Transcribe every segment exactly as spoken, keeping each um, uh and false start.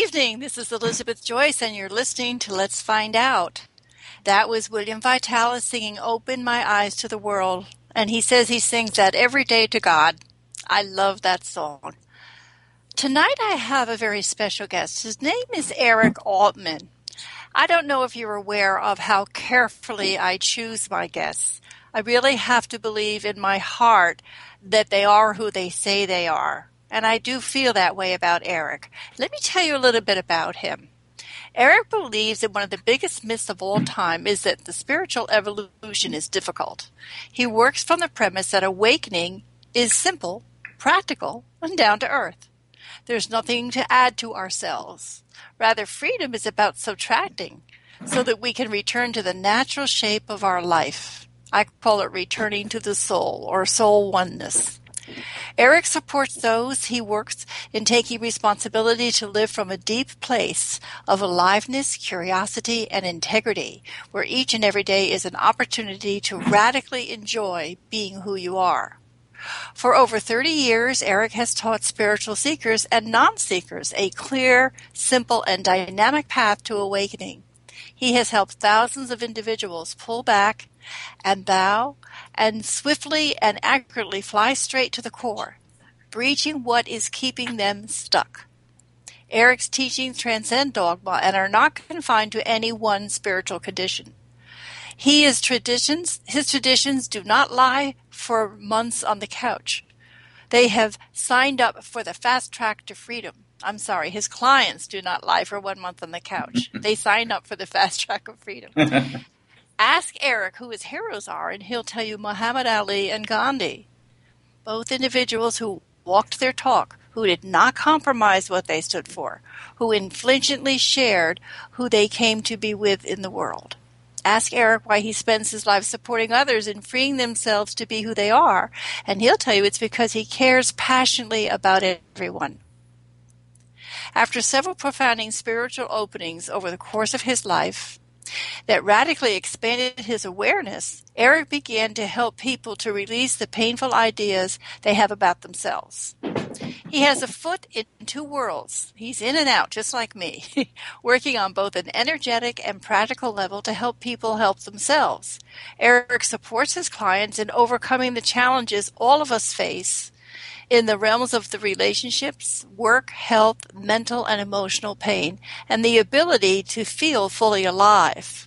evening. This is Elizabeth Joyce, and you're listening to Let's Find Out. That was William Vitalis singing Open My Eyes to the World, and he says he sings that every day to God. I love that song. Tonight I have a very special guest. His name is Eric Altman. I don't know if you're aware of how carefully I choose my guests. I really have to believe in my heart that they are who they say they are. And I do feel that way about Eric. Let me tell you a little bit about him. Eric believes that one of the biggest myths of all time is that the spiritual evolution is difficult. He works from the premise that awakening is simple, practical, and down to earth. There's nothing to add to ourselves. Rather, freedom is about subtracting so that we can return to the natural shape of our life. I call it returning to the soul or soul oneness. Eric supports those he works in taking responsibility to live from a deep place of aliveness, curiosity, and integrity, where each and every day is an opportunity to radically enjoy being who you are. For over thirty years, Eric has taught spiritual seekers and non-seekers a clear, simple, and dynamic path to awakening. He has helped thousands of individuals pull back and bow and swiftly and accurately fly straight to the core, breaching what is keeping them stuck. Eric's teachings transcend dogma and are not confined to any one spiritual condition. He is traditions, his traditions do not lie for months on the couch. They have signed up for the fast track to freedom. I'm sorry, his clients do not lie for one month on the couch. They signed up for the fast track of freedom. Ask Eric who his heroes are, and he'll tell you Muhammad Ali and Gandhi, both individuals who walked their talk, who did not compromise what they stood for, who inflingently shared who they came to be with in the world. Ask Eric why he spends his life supporting others and freeing themselves to be who they are, and he'll tell you it's because he cares passionately about everyone. After several profounding spiritual openings over the course of his life that radically expanded his awareness, Eric began to help people to release the painful ideas they have about themselves. He has a foot in two worlds. He's in and out, just like me, working on both an energetic and practical level to help people help themselves. Eric supports his clients in overcoming the challenges all of us face in the realms of the relationships, work, health, mental and emotional pain, and the ability to feel fully alive.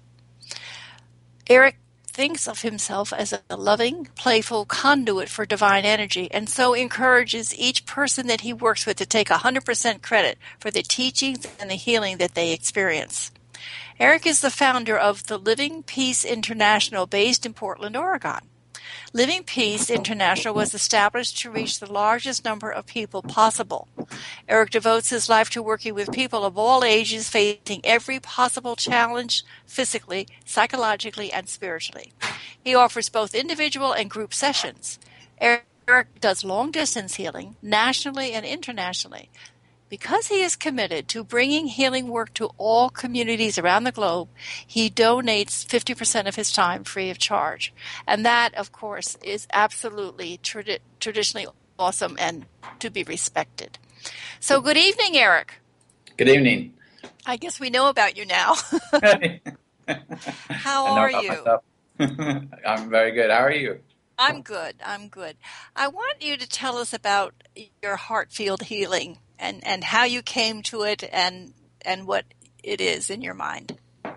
Eric thinks of himself as a loving, playful conduit for divine energy, and so encourages each person that he works with to take one hundred percent credit for the teachings and the healing that they experience. Eric is the founder of the Living Peace International based in Portland, Oregon. Living Peace International was established to reach the largest number of people possible. Eric devotes his life to working with people of all ages facing every possible challenge physically, psychologically, and spiritually. He offers both individual and group sessions. Eric does long-distance healing nationally and internationally. Because he is committed to bringing healing work to all communities around the globe, he donates fifty percent of his time free of charge. And that, of course, is absolutely tradi- traditionally awesome and to be respected. So good evening, Eric. Good evening. I guess we know about you now. How are you? I'm very good. How are you? I'm good. I'm good. I want you to tell us about your heart field healing. And, and how you came to it and and what it is in your mind.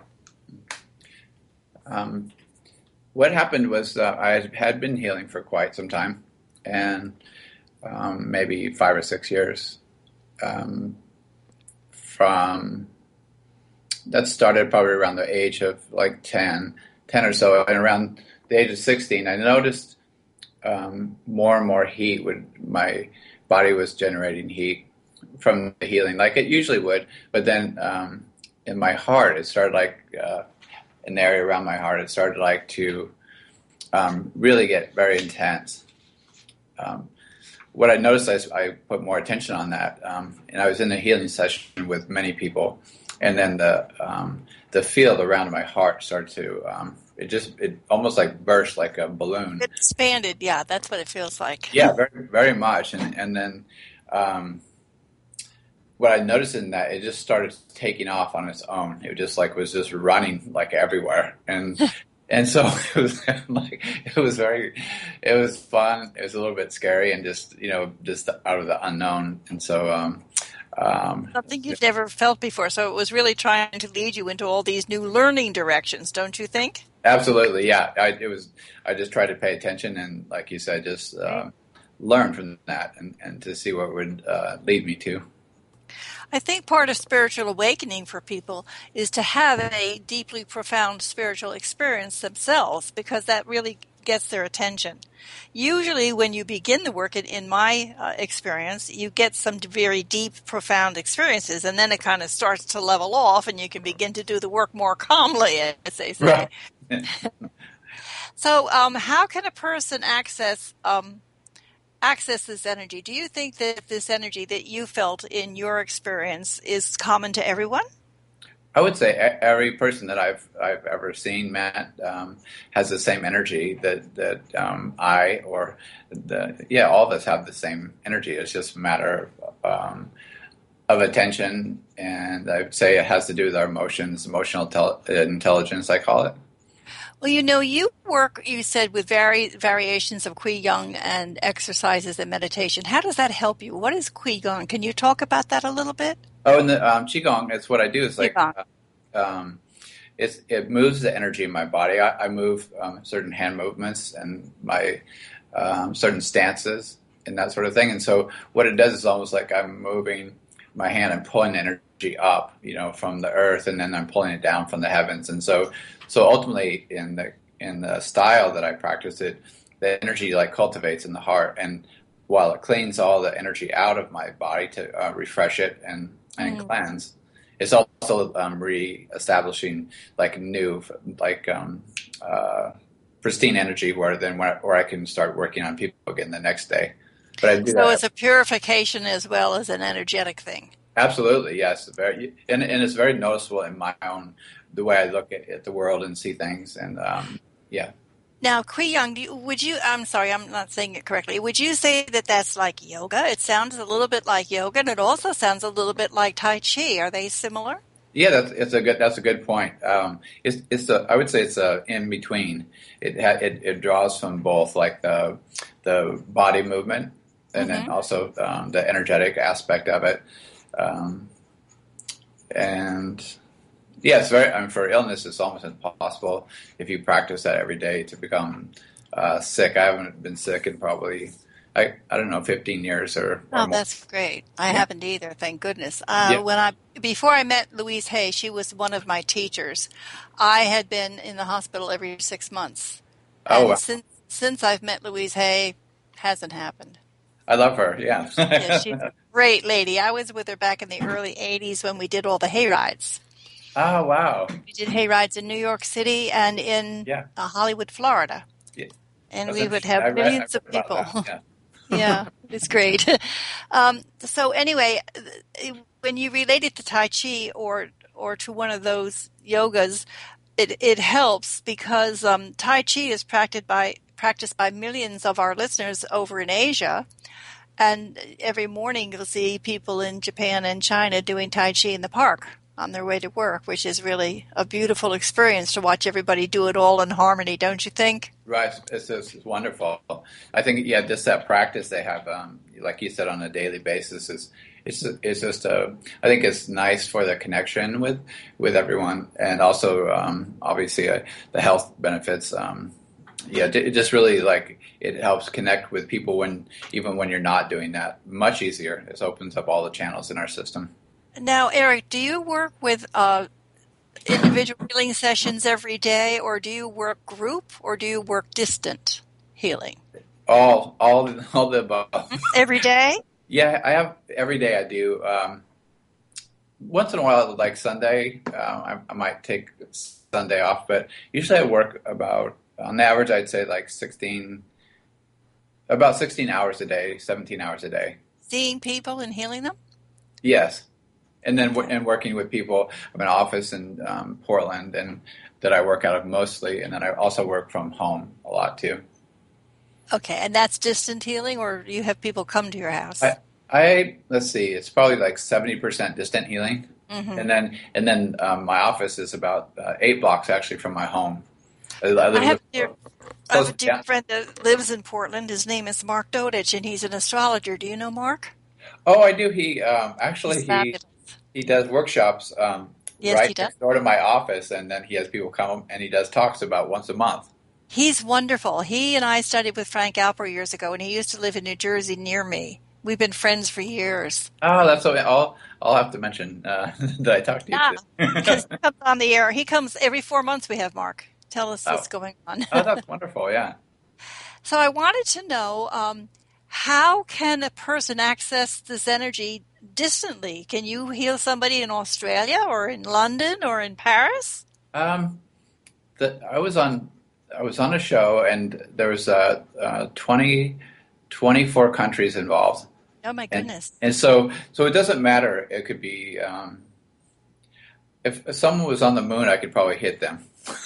Um, what happened was uh, I had been healing for quite some time, and um, maybe five or six years. Um, from that started probably around the age of like ten, ten or so, and around the age of sixteen, I noticed um, more and more heat. Would my body was generating heat from the healing, like it usually would, but then um, in my heart, it started like uh, an area around my heart, it started like to um, really get very intense. Um, what I noticed, I, I put more attention on that, um, and I was in a healing session with many people, and then the um, the field around my heart started to, um, it just, it almost like burst like a balloon. It expanded, yeah, that's what it feels like. Yeah, very, very much, and and then. Um, what I noticed in that, it just started taking off on its own. It just like was just running like everywhere, and and so it was like it was very, it was fun. It was a little bit scary, and just you know just out of the unknown. And so um, um, Something you've never felt before. So it was really trying to lead you into all these new learning directions, don't you think? absolutely, yeah. I, it was. I just tried to pay attention, and like you said, just uh, learn from that, and and to see what would uh, lead me to. I think part of spiritual awakening for people is to have a deeply profound spiritual experience themselves, because that really gets their attention. Usually when you begin the work, in, in my uh, experience, you get some very deep, profound experiences, and then it kind of starts to level off and you can begin to do the work more calmly, as they say. Right. So um, how can a person access um, access this energy? Do you think that this energy that you felt in your experience is common to everyone? I would say e- every person that I've I've ever seen, Matt, um, has the same energy that that um, I or the yeah, all of us have the same energy. It's just a matter of, um, of attention, and I would say it has to do with our emotions, emotional tel- intelligence, I call it. Well, you know, you work, you said, with vari- variations of Qigong and exercises and meditation. How does that help you? What is Qigong? Can you talk about that a little bit? Oh, and the um, qigong. It's what I do. It's like Qigong. uh, um, it's it moves the energy in my body. I, I move um, certain hand movements and my um, certain stances and that sort of thing. And so what it does is almost like I'm moving my hand and pulling energy up, you know, from the earth, and then I'm pulling it down from the heavens. And so so ultimately, in the in the style that I practice it, the energy like cultivates in the heart, and while it cleans all the energy out of my body to uh, refresh it and and Mm. cleanse, it's also um, re-establishing like new, like um, uh, pristine energy, where then where, where I can start working on people again the next day. But I do So that it's a purification as well as an energetic thing. absolutely, yes, very, and and it's very noticeable in my own the way I look at, at the world and see things, and um, yeah. Now, Qigong, do you, would you, I'm sorry, I'm not saying it correctly. Would you say that that's like yoga? It sounds a little bit like yoga, and it also sounds a little bit like Tai Chi. Are they similar? Yeah, that's it's a good that's a good point. Um, it's it's a I would say it's a in between. It ha, it it draws from both like the the body movement and then Mm-hmm. also um, the energetic aspect of it. Um, and yeah, it's very. I mean, for illness, it's almost impossible if you practice that every day to become uh, sick. I haven't been sick in probably I I don't know fifteen years or or Oh, more. that's great. I Yeah, haven't either, thank goodness. Uh, yeah. when I before I met Louise Hay, she was one of my teachers. I had been in the hospital every six months, Oh, and wow. since since I've met Louise Hay, hasn't happened. I love her. Yeah, she's Yeah. a great lady. I was with her back in the early eighties when we did all the hay rides. Oh, wow. We did hay rides in New York City and in Yeah. uh, Hollywood, Florida, Yeah. and That's we would interesting. I have read I millions of read about people. that. Yeah. Yeah, it's great. Um, so anyway, when you relate it to Tai Chi or or to one of those yogas, it it helps because um, Tai Chi is practiced by practiced by millions of our listeners over in Asia, and every morning you'll see people in Japan and China doing Tai Chi in the park on their way to work, which is really a beautiful experience to watch everybody do it all in harmony, don't you think? Right. It's just it's wonderful. I think, yeah, just that practice they have, um, like you said, on a daily basis is it's it's just a. I think it's nice for the connection with with everyone, and also um, obviously uh, the health benefits. Um, yeah, it just really like it helps connect with people when even when you're not doing that. Much easier. It opens up all the channels in our system. Now, Eric, do you work with uh, individual healing sessions every day, or do you work group, or do you work distant healing? All all all the above. Every day? Yeah, I have every day. I do. Um, once in a while, like Sunday, um, I, I might take Sunday off, but usually I work about, on average, I'd say like sixteen, about sixteen hours a day, seventeen hours a day. Seeing people and healing them? Yes. And then Okay. and working with people. I have an office in um, Portland and that I work out of mostly. And then I also work from home a lot too. Okay, and that's distant healing, or do you have people come to your I, house? I let's see, it's probably like seventy percent distant healing, Hmm. and then and then um, my office is about uh, eight blocks actually from my home. I, I I have live a dear, I have close. a dear Yeah. friend that lives in Portland. His name is Mark Dodich, and he's an astrologer. Do you know Mark? Oh, I do. He um, He's actually he fabulous. he does workshops um, Yes, right he does. next door to my office, and then he has people come and he does talks about once a month. He's wonderful. He and I studied with Frank Alper years ago, and he used to live in New Jersey near me. We've been friends for years. Oh, that's what I'll I'll have to mention uh, that I talked to you Yeah, too. because he comes on the air. He comes every four months. We have Mark tell us Oh, what's going on. oh, that's wonderful. Yeah. So I wanted to know, um, how can a person access this energy distantly? Can you heal somebody in Australia or in London or in Paris? Um, the, I was on I was on a show and there was uh, uh, twenty, twenty-four countries involved, Oh my and goodness. and so so it doesn't matter. It could be um, if, if someone was on the moon, I could probably hit them.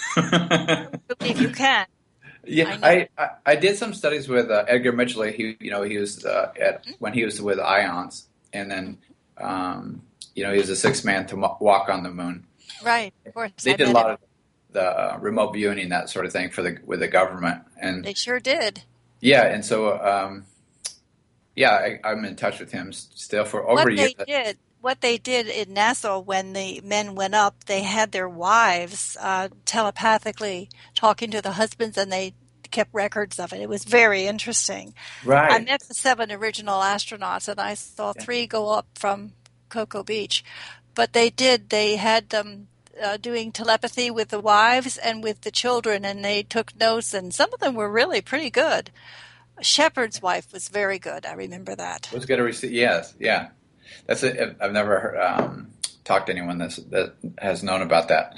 I believe you can. Yeah, I know. I, I, I did some studies with uh, Edgar Mitchell. He you know he was uh, at when he was with Ions, and then um, you know he was the sixth man to mo- walk on the moon. Right. Of course. They I did a met him. lot of the uh, remote viewing and that sort of thing for the with the government, and They sure did. yeah, and so um, yeah, I, I'm in touch with him s- still for over What a year. they did, what they did in NASA when the men went up, they had their wives uh, telepathically talking to the husbands, and they kept records of it. It was very interesting. I Right. met the seven original astronauts, and I saw Yeah. three go up from Cocoa Beach. But they did, they had them uh, doing telepathy with the wives and with the children, and they took notes, and some of them were really pretty good. Shepard's wife was very good. I remember that. Was going to receive. Yes. Yeah. That's it. I've never heard, um, talked to anyone that's, that has known about that.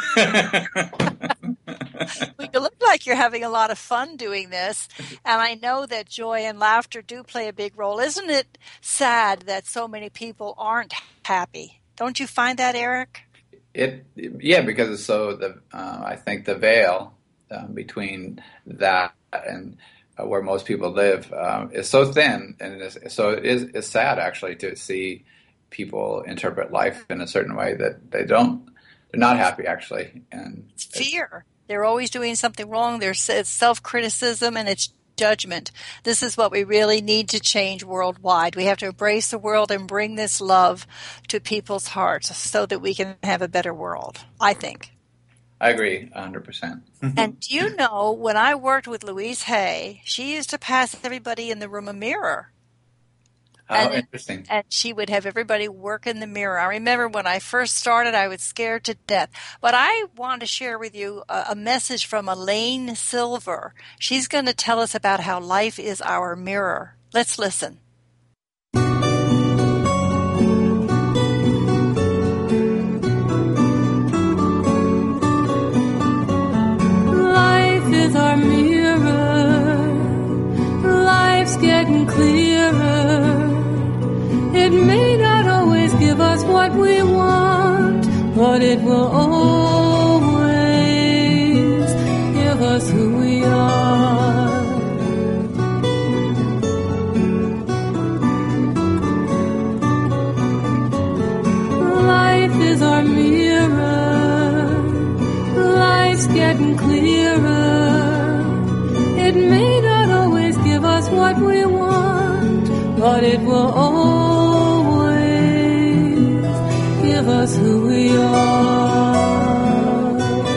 Well, you look like you're having a lot of fun doing this, and I know that joy and laughter do play a big role. Isn't it sad that so many people aren't happy? Don't you find that, Eric? It, yeah, because it's so the uh, I think the veil um, between that and uh, where most people live um, is so thin, and it is, so it is it's sad actually to see people interpret life in a certain way that they don't they're not happy actually, and It's it's fear. They're always doing something wrong. There's it's self-criticism and it's judgment. This is what we really need to change worldwide. We have to embrace the world and bring this love to people's hearts so that we can have a better world, I think. I agree one hundred percent. And do you know, when I worked with Louise Hay, she used to pass everybody in the room a mirror. How And it, interesting. and she would have everybody work in the mirror. I remember when I first started, I was scared to death. But I want to share with you a, a message from Elaine Silver. She's going to tell us about how life is our mirror. Let's listen. Life is our mirror. Life's getting clearer. It may not always give us what we want, but it will always give us who we are. Life is our mirror. Life's getting clearer. It may not always give us what we want, but it will always give us who we are.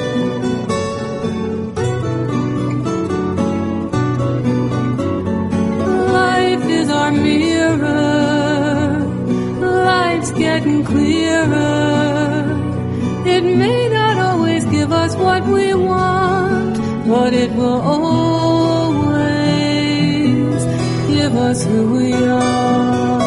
Life is our mirror. Life's getting clearer. It may not always give us what we want, but it will always give us who we are.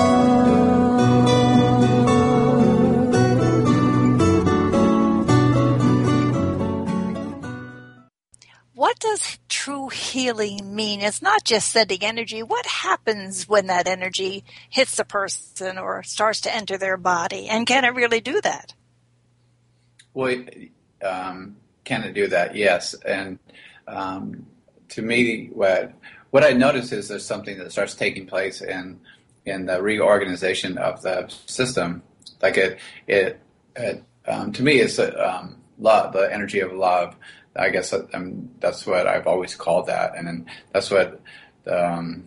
What does true healing mean? It's not just sending energy. What happens when that energy hits a person or starts to enter their body? And can it really do that? Well, um, can it do that? Yes. And um, to me, what what I notice is there's something that starts taking place, and in the reorganization of the system. Like it, it, it um, to me, it's um, love, the energy of love. I guess um, that's what I've always called that, and then that's what um,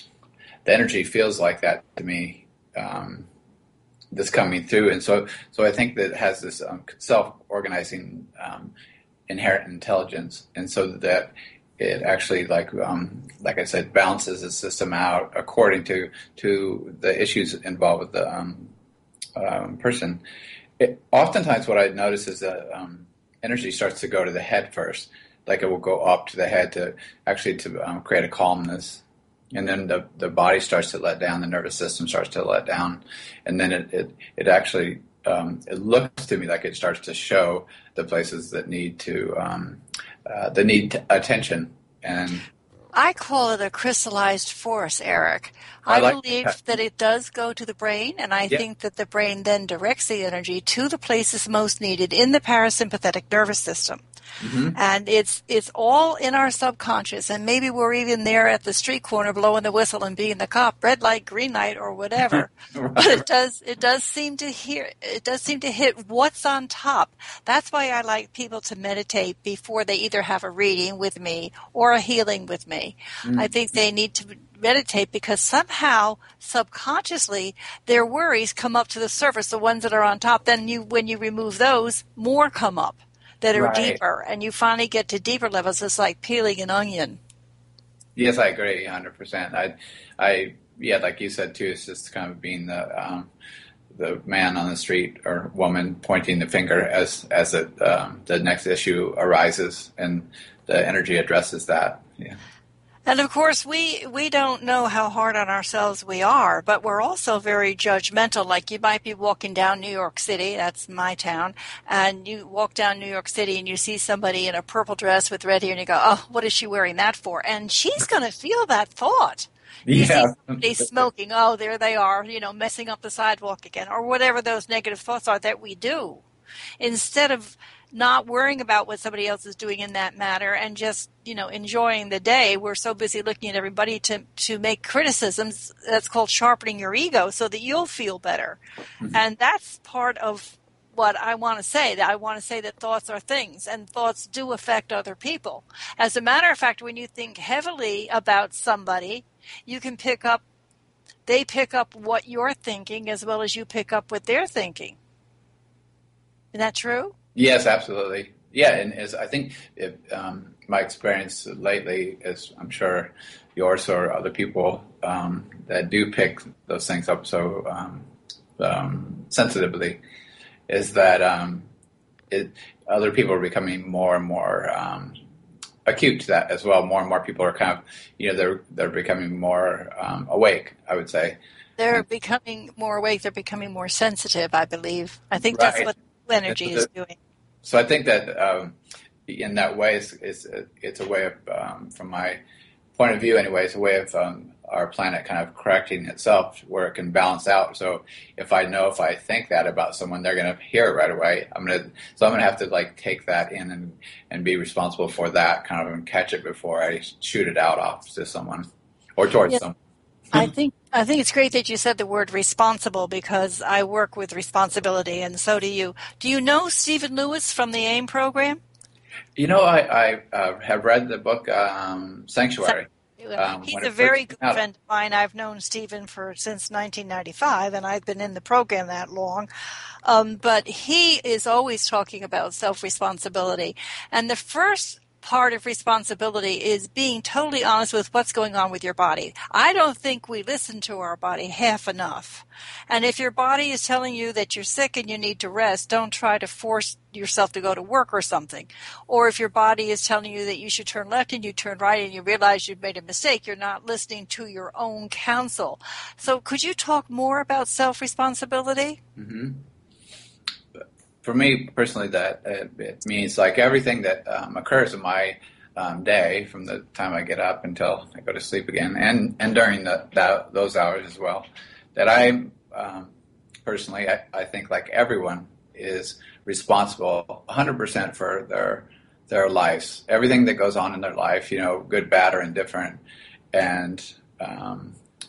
the energy feels like that to me. Um, this coming through, and so so I think that it has this um, self-organizing um, inherent intelligence, and so that it actually, like um, like I said, balances the system out according to to the issues involved with the um, um, person. It, oftentimes, what I notice is that um, energy starts to go to the head first, like it will go up to the head to actually to um, create a calmness. And then the, the body starts to let down, the nervous system starts to let down, and then it it, it actually um, it looks to me like it starts to show the places that need to um, uh, that need t- attention. And I call it a crystallized force, Eric. I, I like believe that. that it does go to the brain, and I Yeah. think that the brain then directs the energy to the places most needed in the parasympathetic nervous system. Mm-hmm. And it's it's all in our subconscious, and maybe we're even there at the street corner blowing the whistle and being the cop, red light, green light, or whatever. Right. But it does it does seem to hear it does seem to hit what's on top. That's why I like people to meditate before they either have a reading with me or a healing with me. Mm-hmm. I think they need to meditate because somehow subconsciously their worries come up to the surface, the ones that are on top. Then you when you remove those, more come up that are Right. deeper, and you finally get to deeper levels. It's like peeling an onion. Yes, I agree, one hundred percent. I, I, yeah, like you said too, it's just kind of being the um, the man on the street or woman pointing the finger as as it, um, the next issue arises, and the energy addresses that. Yeah. And of course, we, we don't know how hard on ourselves we are, but we're also very judgmental. Like you might be walking down New York City, that's my town, and you walk down New York City and you see somebody in a purple dress with red hair and you go, oh, what is she wearing that for? And she's going to feel that thought. You Yeah. see somebody smoking, oh, there they are, you know, messing up the sidewalk again, or whatever those negative thoughts are that we do. Instead of not worrying about what somebody else is doing in that matter and just, you know, enjoying the day, we're so busy looking at everybody to, to make criticisms. That's called sharpening your ego so that you'll feel better. Mm-hmm. And that's part of what I want to say, that I want to say that thoughts are things, and thoughts do affect other people. As a matter of fact, when you think heavily about somebody, you can pick up, they pick up what you're thinking as well as you pick up what they're thinking. Isn't that true? Yes, absolutely. Yeah, and as I think if, um, my experience lately is, I'm sure yours or other people um, that do pick those things up so um, um, sensitively, is that um, it, other people are becoming more and more um, acute to that as well. More and more people are kind of, you know, they're they're becoming more um, awake, I would say. They're becoming more awake. They're becoming more sensitive, I believe. I think Right. that's what energy is doing. So I think that um, in that way, it's, it's, it's a way of, um, from my point of view anyway, it's a way of um, our planet kind of correcting itself where it can balance out. So if I know if I think that about someone, they're going to hear it right away. I'm going to, so I'm going to have to like take that in and, and be responsible for that kind of and catch it before I shoot it out off to someone or towards Yeah. someone. I think I think it's great that you said the word responsible because I work with responsibility, and so do you. Do you know Stephen Lewis from the AIM program? You know, I, I uh, have read the book um, Sanctuary. Um, He's when a it very first good came out. friend of mine. I've known Stephen for since nineteen ninety-five, and I've been in the program that long. Um, but he is always talking about self-responsibility. And the first part of responsibility is being totally honest with what's going on with your body. I don't think we listen to our body half enough. And if your body is telling you that you're sick and you need to rest, don't try to force yourself to go to work or something. Or if your body is telling you that you should turn left and you turn right and you realize you've made a mistake, you're not listening to your own counsel. So could you talk more about self-responsibility? Mm-hmm. For me personally, that it, it means like everything that um, occurs in my um, day, from the time I get up until I go to sleep again, and, and during the, that, those hours as well, that I um, personally, I, I think like everyone is responsible one hundred percent for their their lives, everything that goes on in their life, you know, good, bad, or indifferent, and um,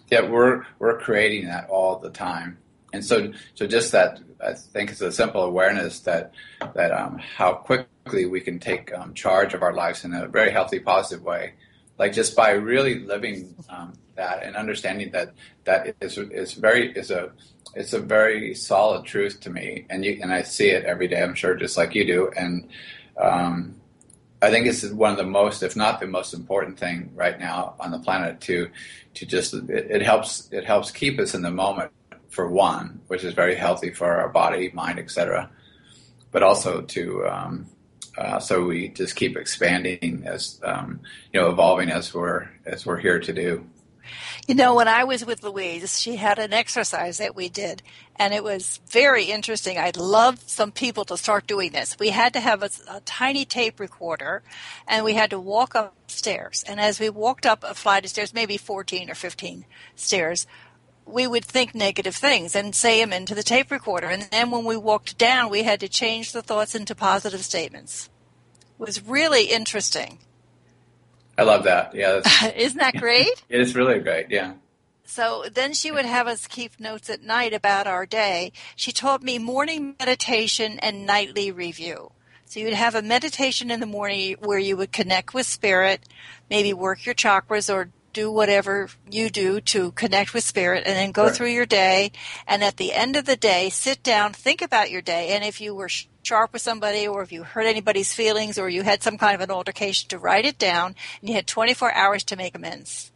Yeah, we're we're creating that all the time, and so so just that, I think it's a simple awareness that that um, how quickly we can take um, charge of our lives in a very healthy, positive way, like just by really living um, that and understanding that that is is very is a it's a very solid truth to me, and you and I see it every day. I'm sure, just like you do, and. Um, I think it's one of the most, if not the most important thing right now on the planet to, to just, it, it helps, it helps keep us in the moment for one, which is very healthy for our body, mind, et cetera. But also to, um, uh, so we just keep expanding as, um, you know, evolving as we're, as we're here to do. You know, when I was with Louise, she had an exercise that we did, and it was very interesting. I'd love some people to start doing this. We had to have a, a tiny tape recorder, and we had to walk upstairs. And as we walked up a flight of stairs, maybe fourteen or fifteen stairs, we would think negative things and say them into the tape recorder. And then when we walked down, we had to change the thoughts into positive statements. It was really interesting. I love that. Yeah. That's, Isn't that great? It is really great. Yeah. So then she would have us keep notes at night about our day. She taught me morning meditation and nightly review. So you'd have a meditation in the morning where you would connect with spirit, maybe work your chakras or do whatever you do to connect with spirit, and then go Right. through your day. And at the end of the day, sit down, think about your day. And if you were sharp with somebody, or if you hurt anybody's feelings, or you had some kind of an altercation, to write it down, and you had twenty-four hours to make amends.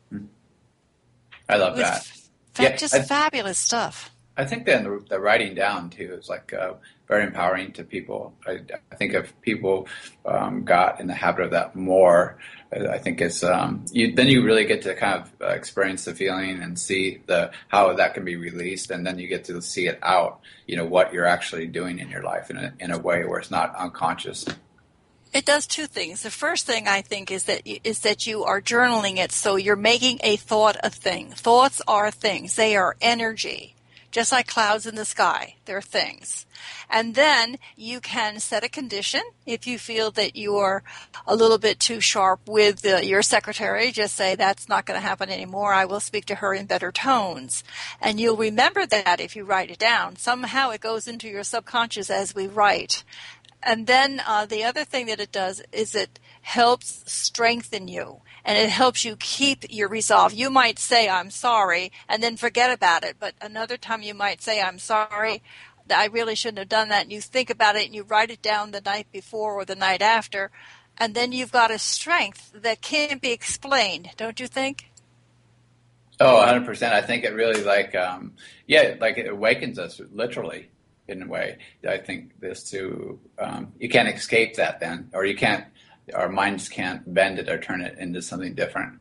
I love It was that. fa- Yeah, just I- fabulous stuff. I think then the, the writing down too is like uh, very empowering to people. I, I think if people um, got in the habit of that more, I think it's um, you, then you really get to kind of uh, experience the feeling and see the how that can be released, and then you get to see it out. You know what you're actually doing in your life in a, in a way where it's not unconscious. It does two things. The first thing I think is that is that you are journaling it, so you're making a thought a thing. Thoughts are things. They are energy, just like clouds in the sky. They're things. And then you can set a condition. If you feel that you're a little bit too sharp with the, your secretary, just say, that's not going to happen anymore. I will speak to her in better tones. And you'll remember that if you write it down. Somehow it goes into your subconscious as we write. And then uh, the other thing that it does is it helps strengthen you, and it helps you keep your resolve. You might say, I'm sorry, and then forget about it. But another time you might say, I'm sorry, I really shouldn't have done that. And you think about it, and you write it down the night before or the night after. And then you've got a strength that can't be explained, don't you think? Oh, one hundred percent. I think it really like, um, yeah, like it awakens us literally. In a way, I think this too, um, you can't escape that then, or you can't, our minds can't bend it or turn it into something different.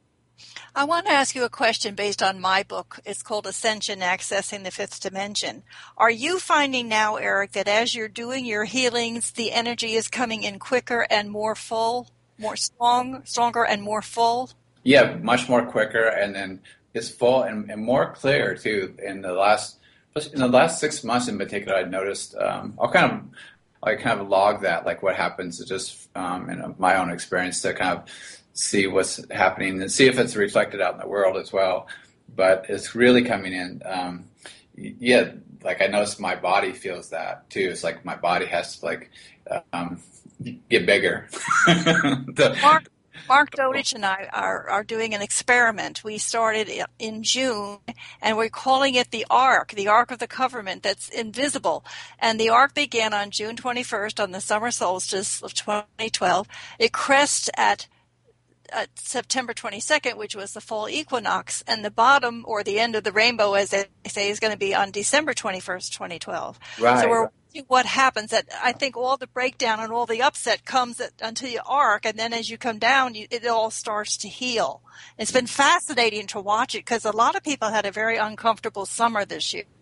I want to ask you a question based on my book. It's called Ascension, Accessing the Fifth Dimension. Are you finding now, Eric, that as you're doing your healings, the energy is coming in quicker and more full, more strong, stronger and more full? Yeah, much more quicker, and then it's full and, and more clear too. In the last In the last six months in particular, I noticed, um, I'll kind of, I kind of log that, like what happens just um, in my own experience to kind of see what's happening and see if it's reflected out in the world as well. But it's really coming in. Um, yeah, like I noticed my body feels that too. It's like my body has to like um, get bigger. the, Mark, Mark Dodich and I are, are doing an experiment. We started in June, and we're calling it the Ark, the Ark of the Covenant that's invisible. And the Ark began on June twenty-first on the summer solstice of twenty twelve. It crests at Uh, September twenty-second, which was the fall equinox, and the bottom or the end of the rainbow, as they say, is going to be on December twenty-first, twenty twelve. Right. So we're watching what happens. That I think all the breakdown and all the upset comes at, until you arc, and then as you come down, you, it all starts to heal. It's been fascinating to watch it because a lot of people had a very uncomfortable summer this year.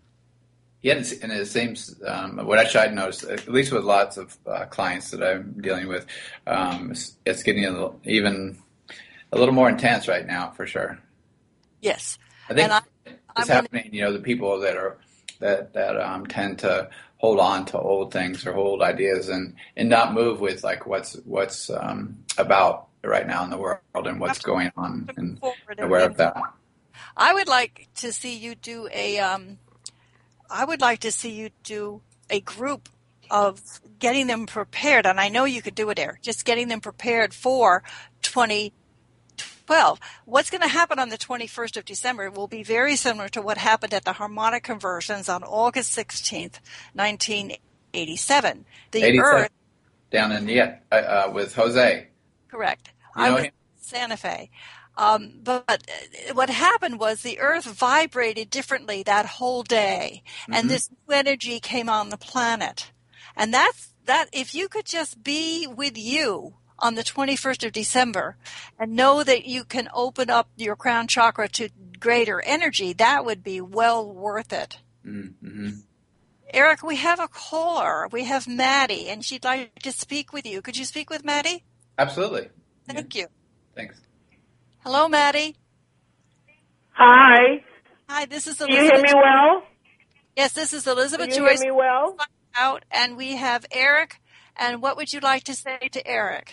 Yeah, and it seems, um, what actually I noticed, at least with lots of uh, clients that I'm dealing with, um, it's, it's getting a little, even a little more intense right now, for sure. Yes. I think and I, it's I'm happening, gonna, you know, the people that are, that, that um, tend to hold on to old things or old ideas and, and not move with like what's, what's um, about right now in the world and what's going on, and aware of that. I would like to see you do a. Um, I would like to see you do a group of getting them prepared, and I know you could do it, Eric. Just getting them prepared for twenty twelve. What's going to happen on the twenty-first of December will be very similar to what happened at the harmonic conversions on August sixteenth, nineteen eighty-seven. The eighty-seven, Earth, down in yeah, uh, uh, with Jose. correct. You I know was him? in Santa Fe. Um, but what happened was the Earth vibrated differently that whole day, Mm-hmm. and this new energy came on the planet. And that's that. If you could just be with you on the twenty-first of December and know that you can open up your crown chakra to greater energy, that would be well worth it. Mm-hmm. Eric, we have a caller. We have Maddie, and she'd like to speak with you. Could you speak with Maddie? Absolutely. Thank Yeah. you. Thanks. Hello, Maddie. Hi. Hi, this is Can you Elizabeth. hear me well? Yes, this is Elizabeth Can you Joyce hear me well? out, and we have Eric. And what would you like to say to Eric?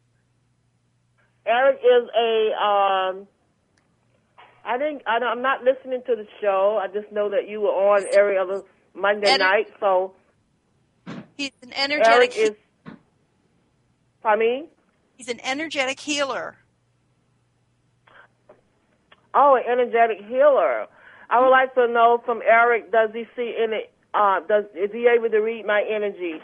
Eric is a. Um, I think I don't, I'm not listening to the show. I just know that you were on every other Monday Ener- night. So He's an Eric energetic. is. Pardon me? He's an energetic healer. Oh, an energetic healer. I would like to know from Eric. Does he see any? Uh, does is he able to read my energy?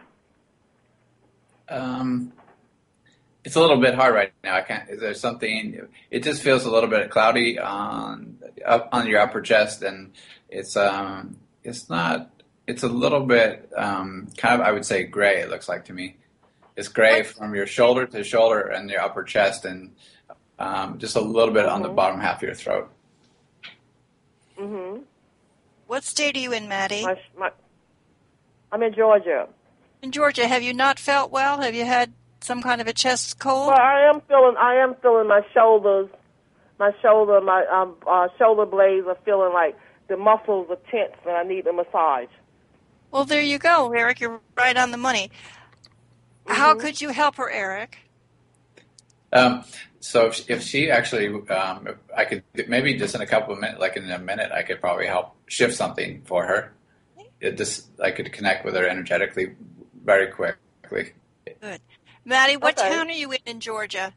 Um, it's a little bit hard right now. I can't. Is there something? It just feels a little bit cloudy on up on your upper chest, and it's um, it's not. It's a little bit um, kind of. I would say gray. It looks like to me. It's gray from your shoulder to shoulder and your upper chest, and um, just a little bit on the bottom half of your throat. Mm-hmm. What state are you in, Maddie? My, my, I'm in Georgia. In Georgia. Have you not felt well? Have you had some kind of a chest cold? Well, I am feeling. I am feeling my shoulders, my shoulder, my um, uh, shoulder blades are feeling like the muscles are tense, and I need a massage. Well, there you go, Eric. You're right on the money. Mm-hmm. How could you help her, Eric? Um, so if, if she actually, um, if I could maybe just in a couple of minutes, like in a minute, I could probably help shift something for her. It just I could connect with her energetically very quickly. Good. Maddie, what Okay. town are you in in Georgia?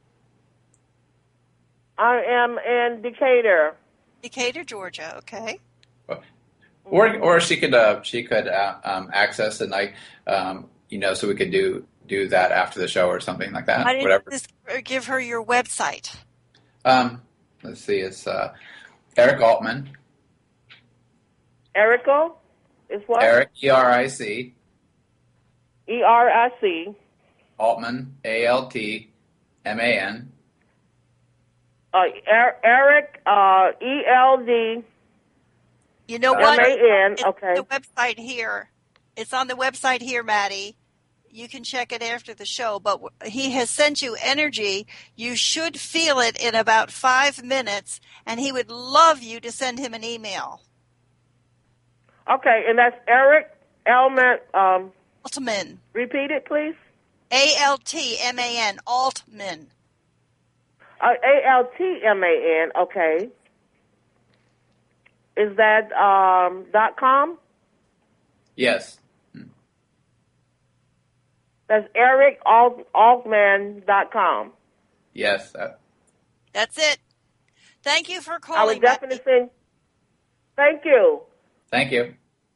I am in Decatur. Decatur, Georgia. Okay. Or or she could uh, she could uh, um, access the night, um, you know, so we could do do that after the show or something like that. Why didn't Whatever. you just give her your website? Um, let's see, it's uh, Eric Altman. Erica is what? Eric E R I C E R I C. Altman A L T M A N. Uh, er- Eric uh, E L D You know M what? A N. It's Okay. on the website here. It's on the website here, Maddie. You can check it after the show, but he has sent you energy. You should feel it in about five minutes, and he would love you to send him an email. Okay, and that's Eric Elman. Um, Altman. repeat it, please. A L T M A N. Altman. Uh, A L T M A N. Okay. Is that um, dot com? Yes. That's Eric Altman dot com. Yes. Uh, That's it. Thank you for I calling. would definitely send. Thank you. thank you.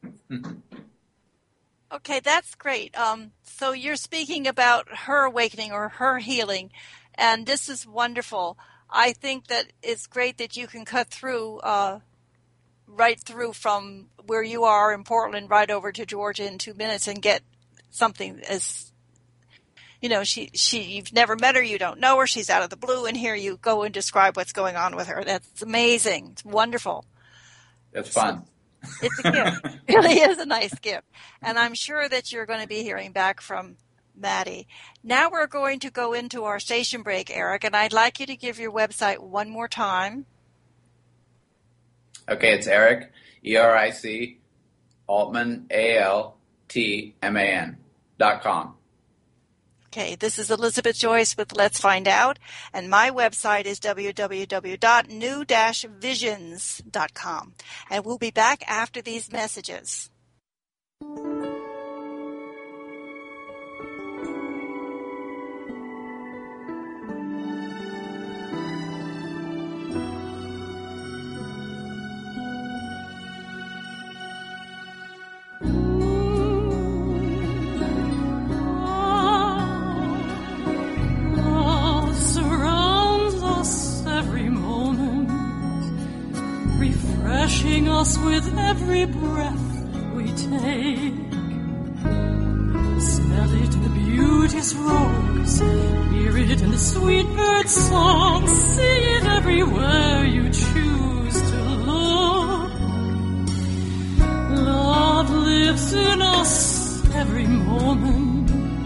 Okay, that's great. Um, so you're speaking about her awakening or her healing, and this is wonderful. I think that it's great that you can cut through, uh, right through from where you are in Portland right over to Georgia in two minutes and get something as, you know, she, she, you've never met her, you don't know her, she's out of the blue, and here you go and describe what's going on with her. That's amazing. It's wonderful. It's fun. It's a gift. It really is a nice gift. And I'm sure that you're going to be hearing back from Maddie. Now we're going to go into our station break, Eric, and I'd like you to give your website one more time. Okay, it's Eric E R I C Altman A L T M A N dot com. Okay, this is Elizabeth Joyce with Let's Find Out, and my website is w w w dot new dash visions dot com. And we'll be back after these messages. Refreshing us with every breath we take. Smell it in the beauteous rose, hear it in the sweet bird song, see it everywhere you choose to look. Love lives in us every moment.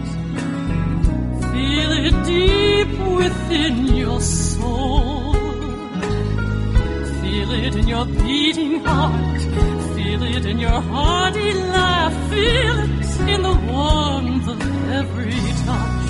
Feel it deep within your soul. Feel it in your beating heart, feel it in your hearty laugh, feel it in the warmth of every touch.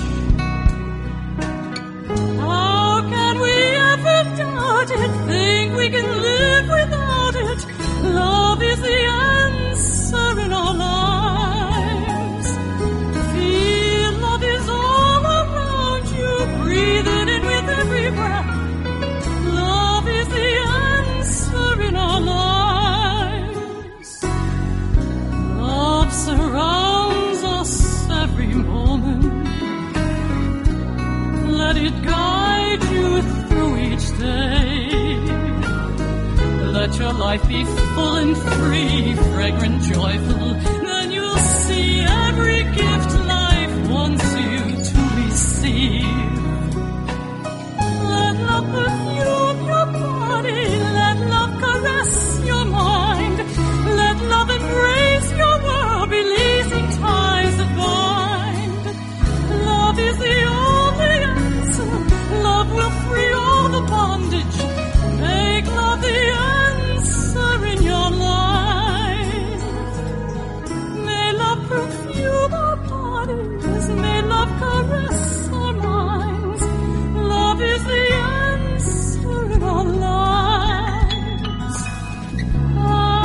How can we ever doubt it, think we can live without it? Love is the answer in our lives. Feel love is all around you, breathe it in with every breath. Love is the answer in our lives. Love surrounds us every moment. Let it guide you through each day. Let your life be full and free, fragrant, joyful. Then you'll see every gift life wants you to receive. Let love perfume your body, let love caress your mind, let love embrace your world, releasing ties that bind. Love is the only answer, love will free all the bondage, make love the answer in your life. May love perfume our bodies, may love caress our minds. Love is the answer in our lives. Ah,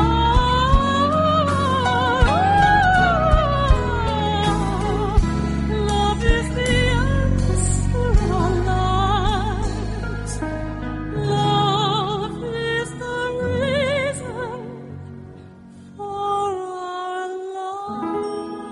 love is the answer in our lives. Love is the reason for our lives.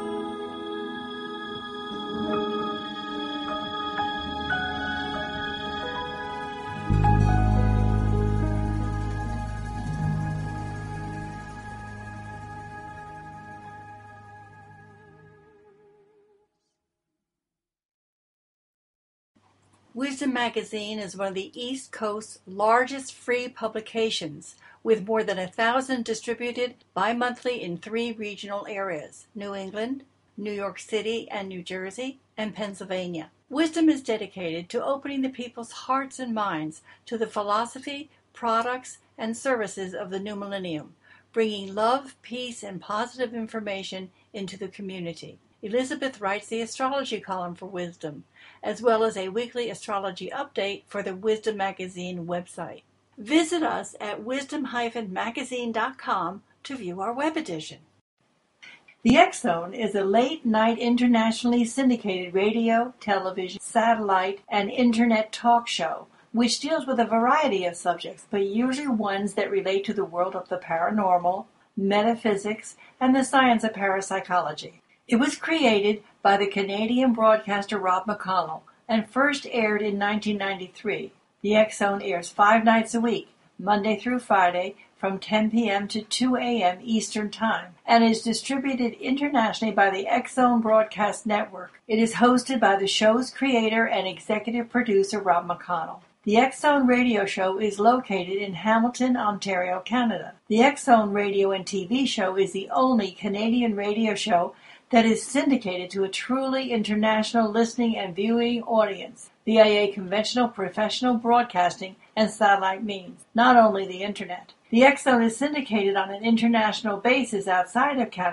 Wisdom Magazine is one of the East Coast's largest free publications, with more than a thousand distributed bi-monthly in three regional areas: New England, New York City and New Jersey, and Pennsylvania. Wisdom is dedicated to opening the people's hearts and minds to the philosophy, products, and services of the new millennium, bringing love, peace, and positive information into the community. Elizabeth writes the astrology column for Wisdom, as well as a weekly astrology update for the Wisdom Magazine website. Visit us at wisdom dash magazine dot com to view our web edition. The X-Zone is a late-night internationally syndicated radio, television, satellite, and internet talk show which deals with a variety of subjects, but usually ones that relate to the world of the paranormal, metaphysics, and the science of parapsychology. It was created by the Canadian broadcaster Rob McConnell and first aired in nineteen ninety-three. The X-Zone airs five nights a week, Monday through Friday, from ten p.m. to two a.m. Eastern Time, and is distributed internationally by the X-Zone Broadcast Network. It is hosted by the show's creator and executive producer Rob McConnell. The X-Zone radio show is located in Hamilton, Ontario, Canada. The X-Zone radio and T V show is the only Canadian radio show that is syndicated to a truly international listening and viewing audience via conventional professional broadcasting and satellite means, not only the Internet. The X-Zone is syndicated on an international basis outside of Canada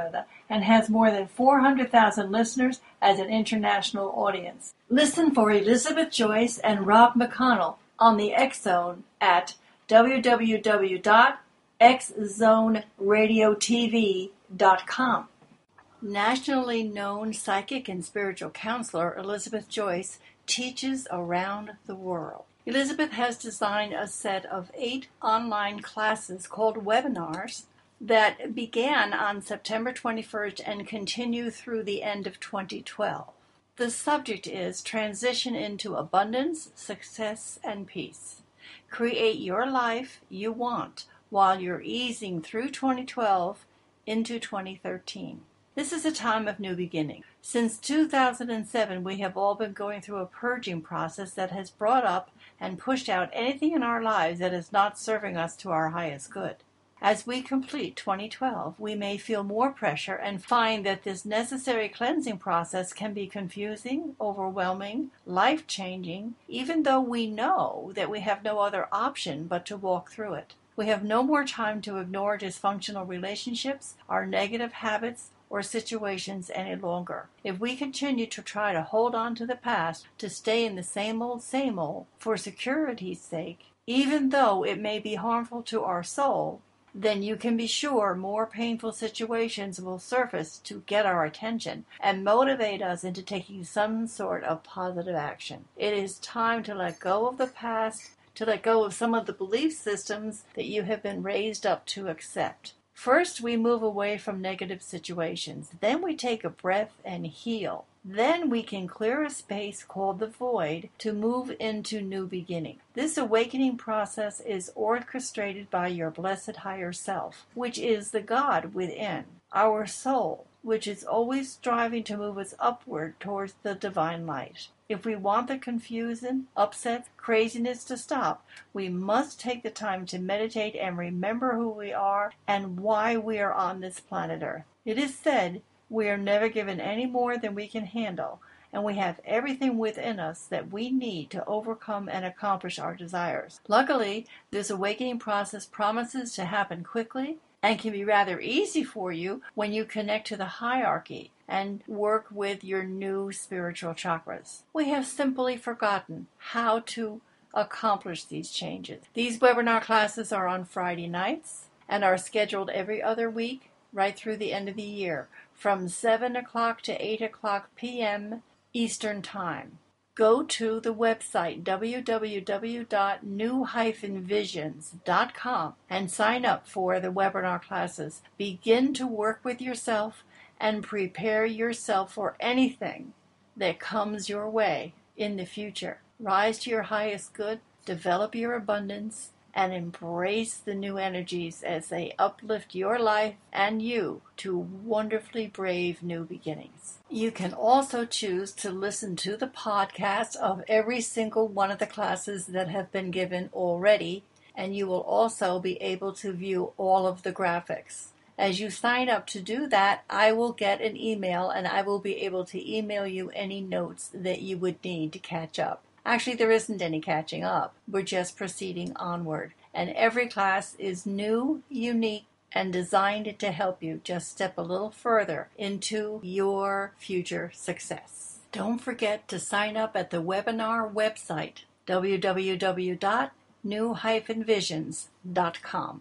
and has more than four hundred thousand listeners as an international audience. Listen for Elizabeth Joyce and Rob McConnell on the X Zone at w w w dot x zone radio t v dot com. Nationally known psychic and spiritual counselor Elizabeth Joyce teaches around the world. Elizabeth has designed a set of eight online classes called webinars that began on September twenty-first and continue through the end of twenty twelve. The subject is Transition into Abundance, Success, and Peace. Create your life you want while you're easing through twenty twelve into twenty thirteen. This is a time of new beginning. Since two thousand seven, we have all been going through a purging process that has brought up and pushed out anything in our lives that is not serving us to our highest good. As we complete twenty twelve, we may feel more pressure and find that this necessary cleansing process can be confusing, overwhelming, life-changing, even though we know that we have no other option but to walk through it. We have no more time to ignore dysfunctional relationships, our negative habits, or situations any longer. If we continue to try to hold on to the past, to stay in the same old, same old, for security's sake, even though it may be harmful to our soul, then you can be sure more painful situations will surface to get our attention and motivate us into taking some sort of positive action. It is time to let go of the past, to let go of some of the belief systems that you have been raised up to accept. First, we move away from negative situations. Then we take a breath and heal. Then we can clear a space called the void to move into new beginning. This awakening process is orchestrated by your blessed higher self, which is the God within, our soul, which is always striving to move us upward towards the divine light. If we want the confusion, upsets, craziness to stop, we must take the time to meditate and remember who we are and why we are on this planet Earth. It is said, we are never given any more than we can handle, and we have everything within us that we need to overcome and accomplish our desires. Luckily, this awakening process promises to happen quickly and can be rather easy for you when you connect to the hierarchy and work with your new spiritual chakras. We have simply forgotten how to accomplish these changes. These webinar classes are on Friday nights and are scheduled every other week right through the end of the year, from seven o'clock to eight o'clock p.m. Eastern Time. Go to the website w w w dot new dash visions dot com and sign up for the webinar classes. Begin to work with yourself and prepare yourself for anything that comes your way in the future. Rise to your highest good, develop your abundance, and embrace the new energies as they uplift your life and you to wonderfully brave new beginnings. You can also choose to listen to the podcast of every single one of the classes that have been given already, and you will also be able to view all of the graphics. As you sign up to do that, I will get an email and I will be able to email you any notes that you would need to catch up. Actually, there isn't any catching up. We're just proceeding onward. And every class is new, unique, and designed to help you just step a little further into your future success. Don't forget to sign up at the webinar website, w w w dot new dash visions dot com.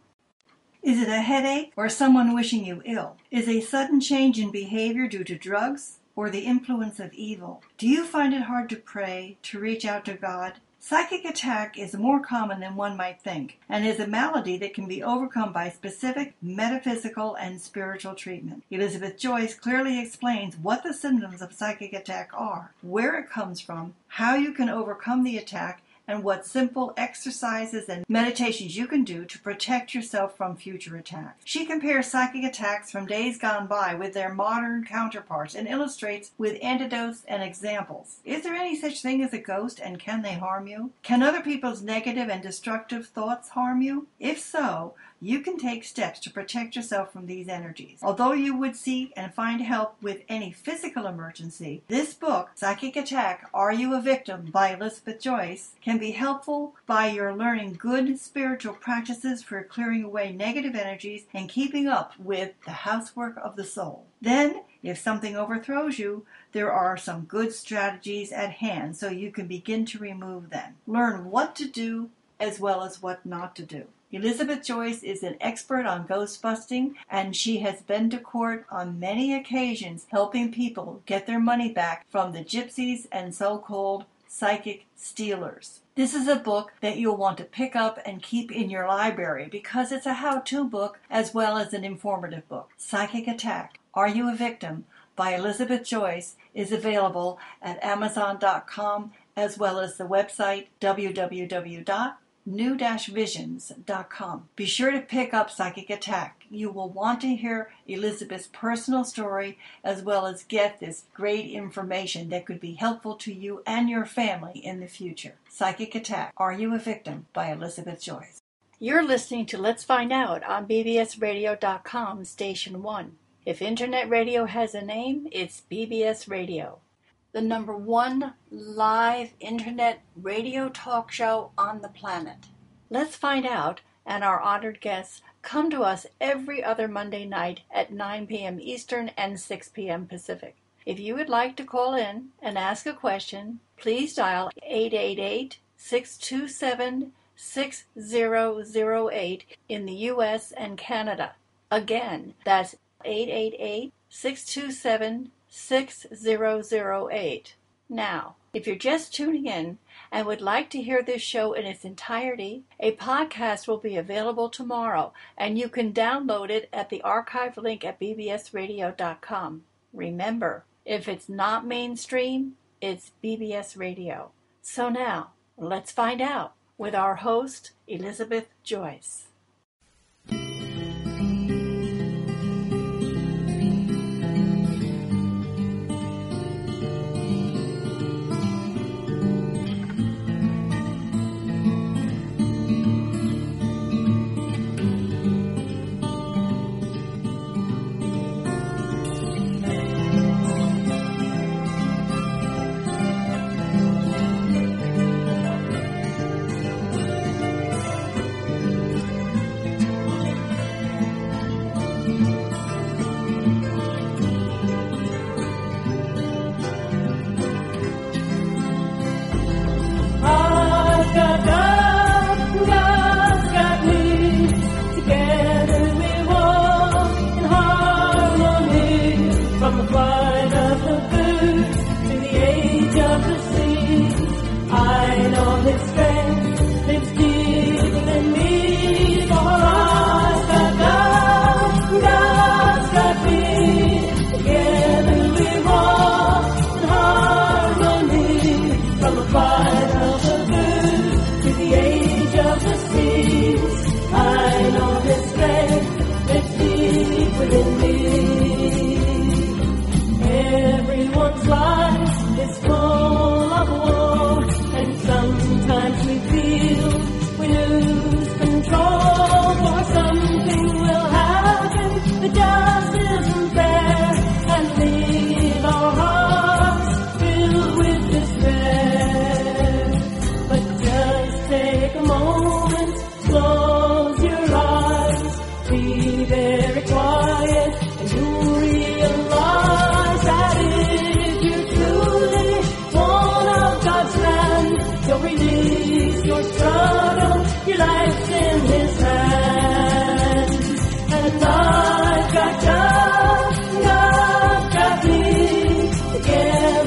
Is it a headache or someone wishing you ill? Is a sudden change in behavior due to drugs or the influence of evil? Do you find it hard to pray, to reach out to God? Psychic attack is more common than one might think, and is a malady that can be overcome by specific metaphysical and spiritual treatment. Elizabeth Joyce clearly explains what the symptoms of psychic attack are, where it comes from, how you can overcome the attack, and what simple exercises and meditations you can do to protect yourself from future attacks. She compares psychic attacks from days gone by with their modern counterparts and illustrates with anecdotes and examples. Is there any such thing as a ghost, and can they harm you? Can other people's negative and destructive thoughts harm you? If so, you can take steps to protect yourself from these energies. Although you would seek and find help with any physical emergency, this book, Psychic Attack, Are You a Victim? By Elizabeth Joyce, can can be helpful by your learning good spiritual practices for clearing away negative energies and keeping up with the housework of the soul. Then, if something overthrows you, there are some good strategies at hand so you can begin to remove them. Learn what to do as well as what not to do. Elizabeth Joyce is an expert on ghost busting, and she has been to court on many occasions helping people get their money back from the gypsies and so-called psychic stealers. This is a book that you'll want to pick up and keep in your library because it's a how-to book as well as an informative book. Psychic Attack, Are You a Victim? By Elizabeth Joyce is available at amazon dot com as well as the website w w w dot new dash visions dot com. Be sure to pick up Psychic Attack. You will want to hear Elizabeth's personal story as well as get this great information that could be helpful to you and your family in the future. Psychic Attack, Are You a Victim? By Elizabeth Joyce. You're listening to Let's Find Out on b b s radio dot com, Station one. If Internet radio has a name, it's B B S Radio. The number one live Internet radio talk show on the planet. Let's Find Out, and our honored guests come to us every other Monday night at nine p.m. Eastern and six p.m. Pacific. If you would like to call in and ask a question, please dial eight eight eight, six two seven, six zero zero eight in the U S and Canada. Again, that's eight eight eight, six two seven, six zero zero eight. Now, if you're just tuning in and would like to hear this show in its entirety, a podcast will be available tomorrow, and you can download it at the archive link at b b s radio dot com. Remember, if it's not mainstream, it's B B S Radio. So now, let's find out with our host, Elizabeth Joyce.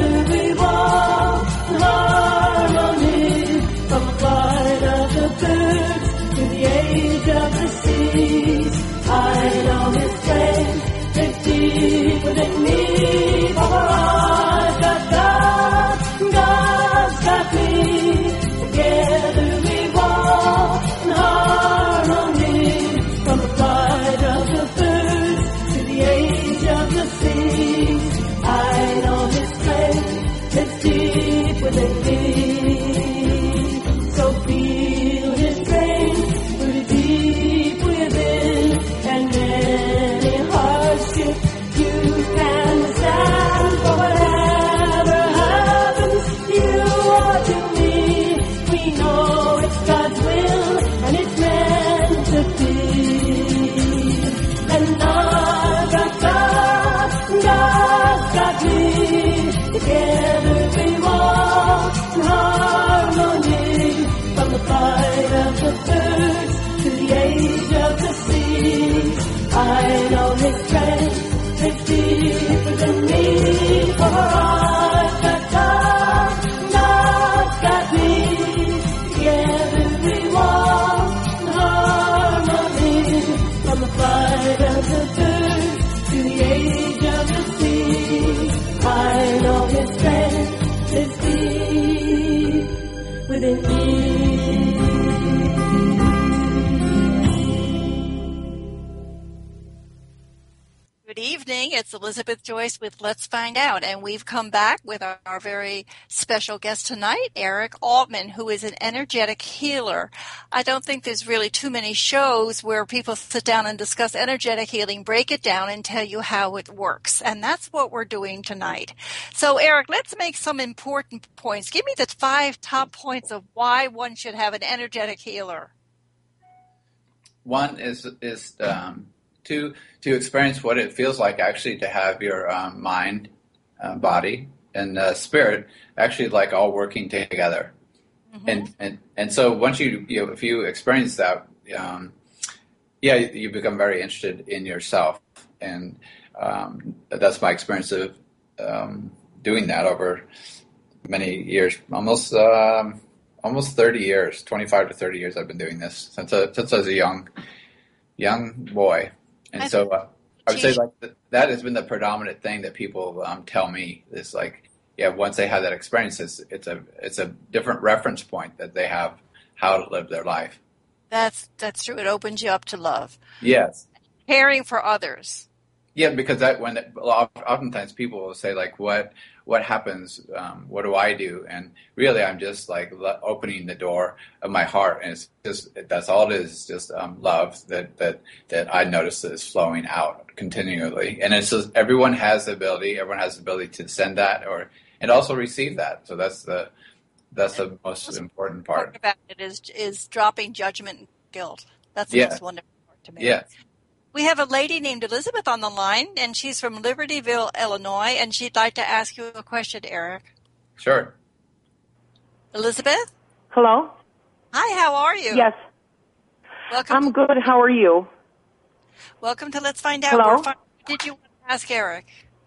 From the flight of the bird of the birds to the age of the sea. I know his strength is deeper than me, for I've got God, God's got me. Together we walk in harmony, from the flight of the birds to the age of the sea. I know his strength is deep within me. Good evening. It's Elizabeth Joyce with Let's Find Out, and we've come back with our, our very special guest tonight, Eric Altman, who is an energetic healer. I don't think there's really too many shows where people sit down and discuss energetic healing, break it down, and tell you how it works, and that's what we're doing tonight. So, Eric, let's make some important points. Give me the five top points of why one should have an energetic healer. One is is um, to to experience what it feels like actually to have your um, mind, uh, body, and uh, spirit actually like all working together. Mm-hmm. And, and and so once you, you know, if you experience that, um, yeah, you become very interested in yourself, and um, that's my experience of um, doing that over many years, almost um, almost thirty years, twenty-five to thirty years. I've been doing this since a, since I was a young young boy. And so uh, I would say like th- that has been the predominant thing that people um, tell me is like, yeah, once they have that experience, it's, it's a it's a different reference point that they have how to live their life. That's that's true. It opens you up to love. Yes. Caring for others. Yeah, because that when it, oftentimes people will say like, what what happens? Um, what do I do? And really, I'm just like le- opening the door of my heart, and it's just that's all it is. It's just um, love that that that I notice is flowing out continually, and it's just everyone has the ability. Everyone has the ability to send that or and also receive that. So that's the that's the most, most important part about it is is dropping judgment and guilt. That's the yeah. most wonderful part to me. Yes. We have a lady named Elizabeth on the line, and she's from Libertyville, Illinois, and she'd like to ask you a question, Eric. Sure. Elizabeth? Hello? Hi, how are you? Yes. Welcome. I'm good. How are you? Welcome to Let's Find Out. Hello? We're fi- Did you want to ask Eric?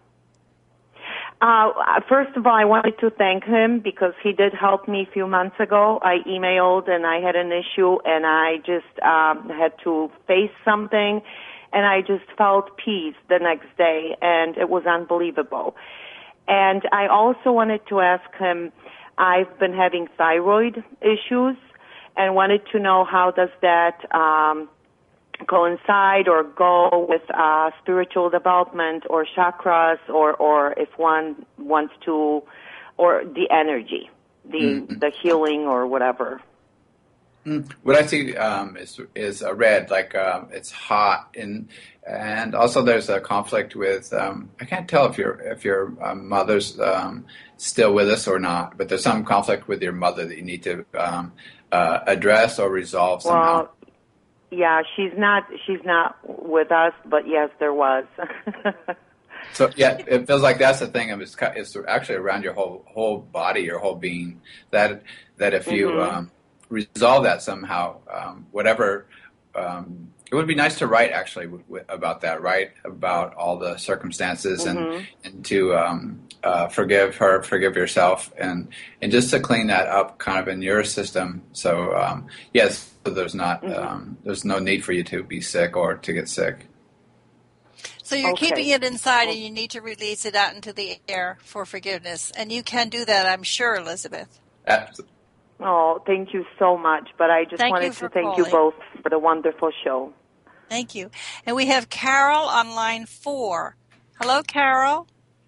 Uh, first of all, I wanted to thank him because he did help me a few months ago. I emailed and I had an issue and I just um, had to face something, and I just felt peace the next day, and it was unbelievable. And I also wanted to ask him, I've been having thyroid issues and wanted to know how does that um, coincide or go with uh, spiritual development or chakras, or, or if one wants to, or the energy, the mm. the healing or whatever. Mm. What I see um, is is a red, like um, it's hot, and and also there's a conflict with. Um, I can't tell if your if your um, mother's um, still with us or not, but there's some conflict with your mother that you need to um, uh, address or resolve somehow. Well, yeah, she's not she's not with us, but yes, there was. So yeah, it feels like that's the thing. It's, it's actually around your whole whole body, your whole being. That that if you mm-hmm. um, resolve that somehow, um, whatever. Um, it would be nice to write actually w- w- about that, write about all the circumstances mm-hmm. and and to um, uh, forgive her, forgive yourself, and and just to clean that up, kind of in your system. So um, yes, there's not mm-hmm. um, there's no need for you to be sick or to get sick. So you're okay. keeping it inside, and you need to release it out into the air for forgiveness, and you can do that, I'm sure, Elizabeth. Absolutely. Oh, thank you so much. But I just thank wanted to thank calling. you both for the wonderful show. Thank you. And we have Carol on line four. Hello, Carol.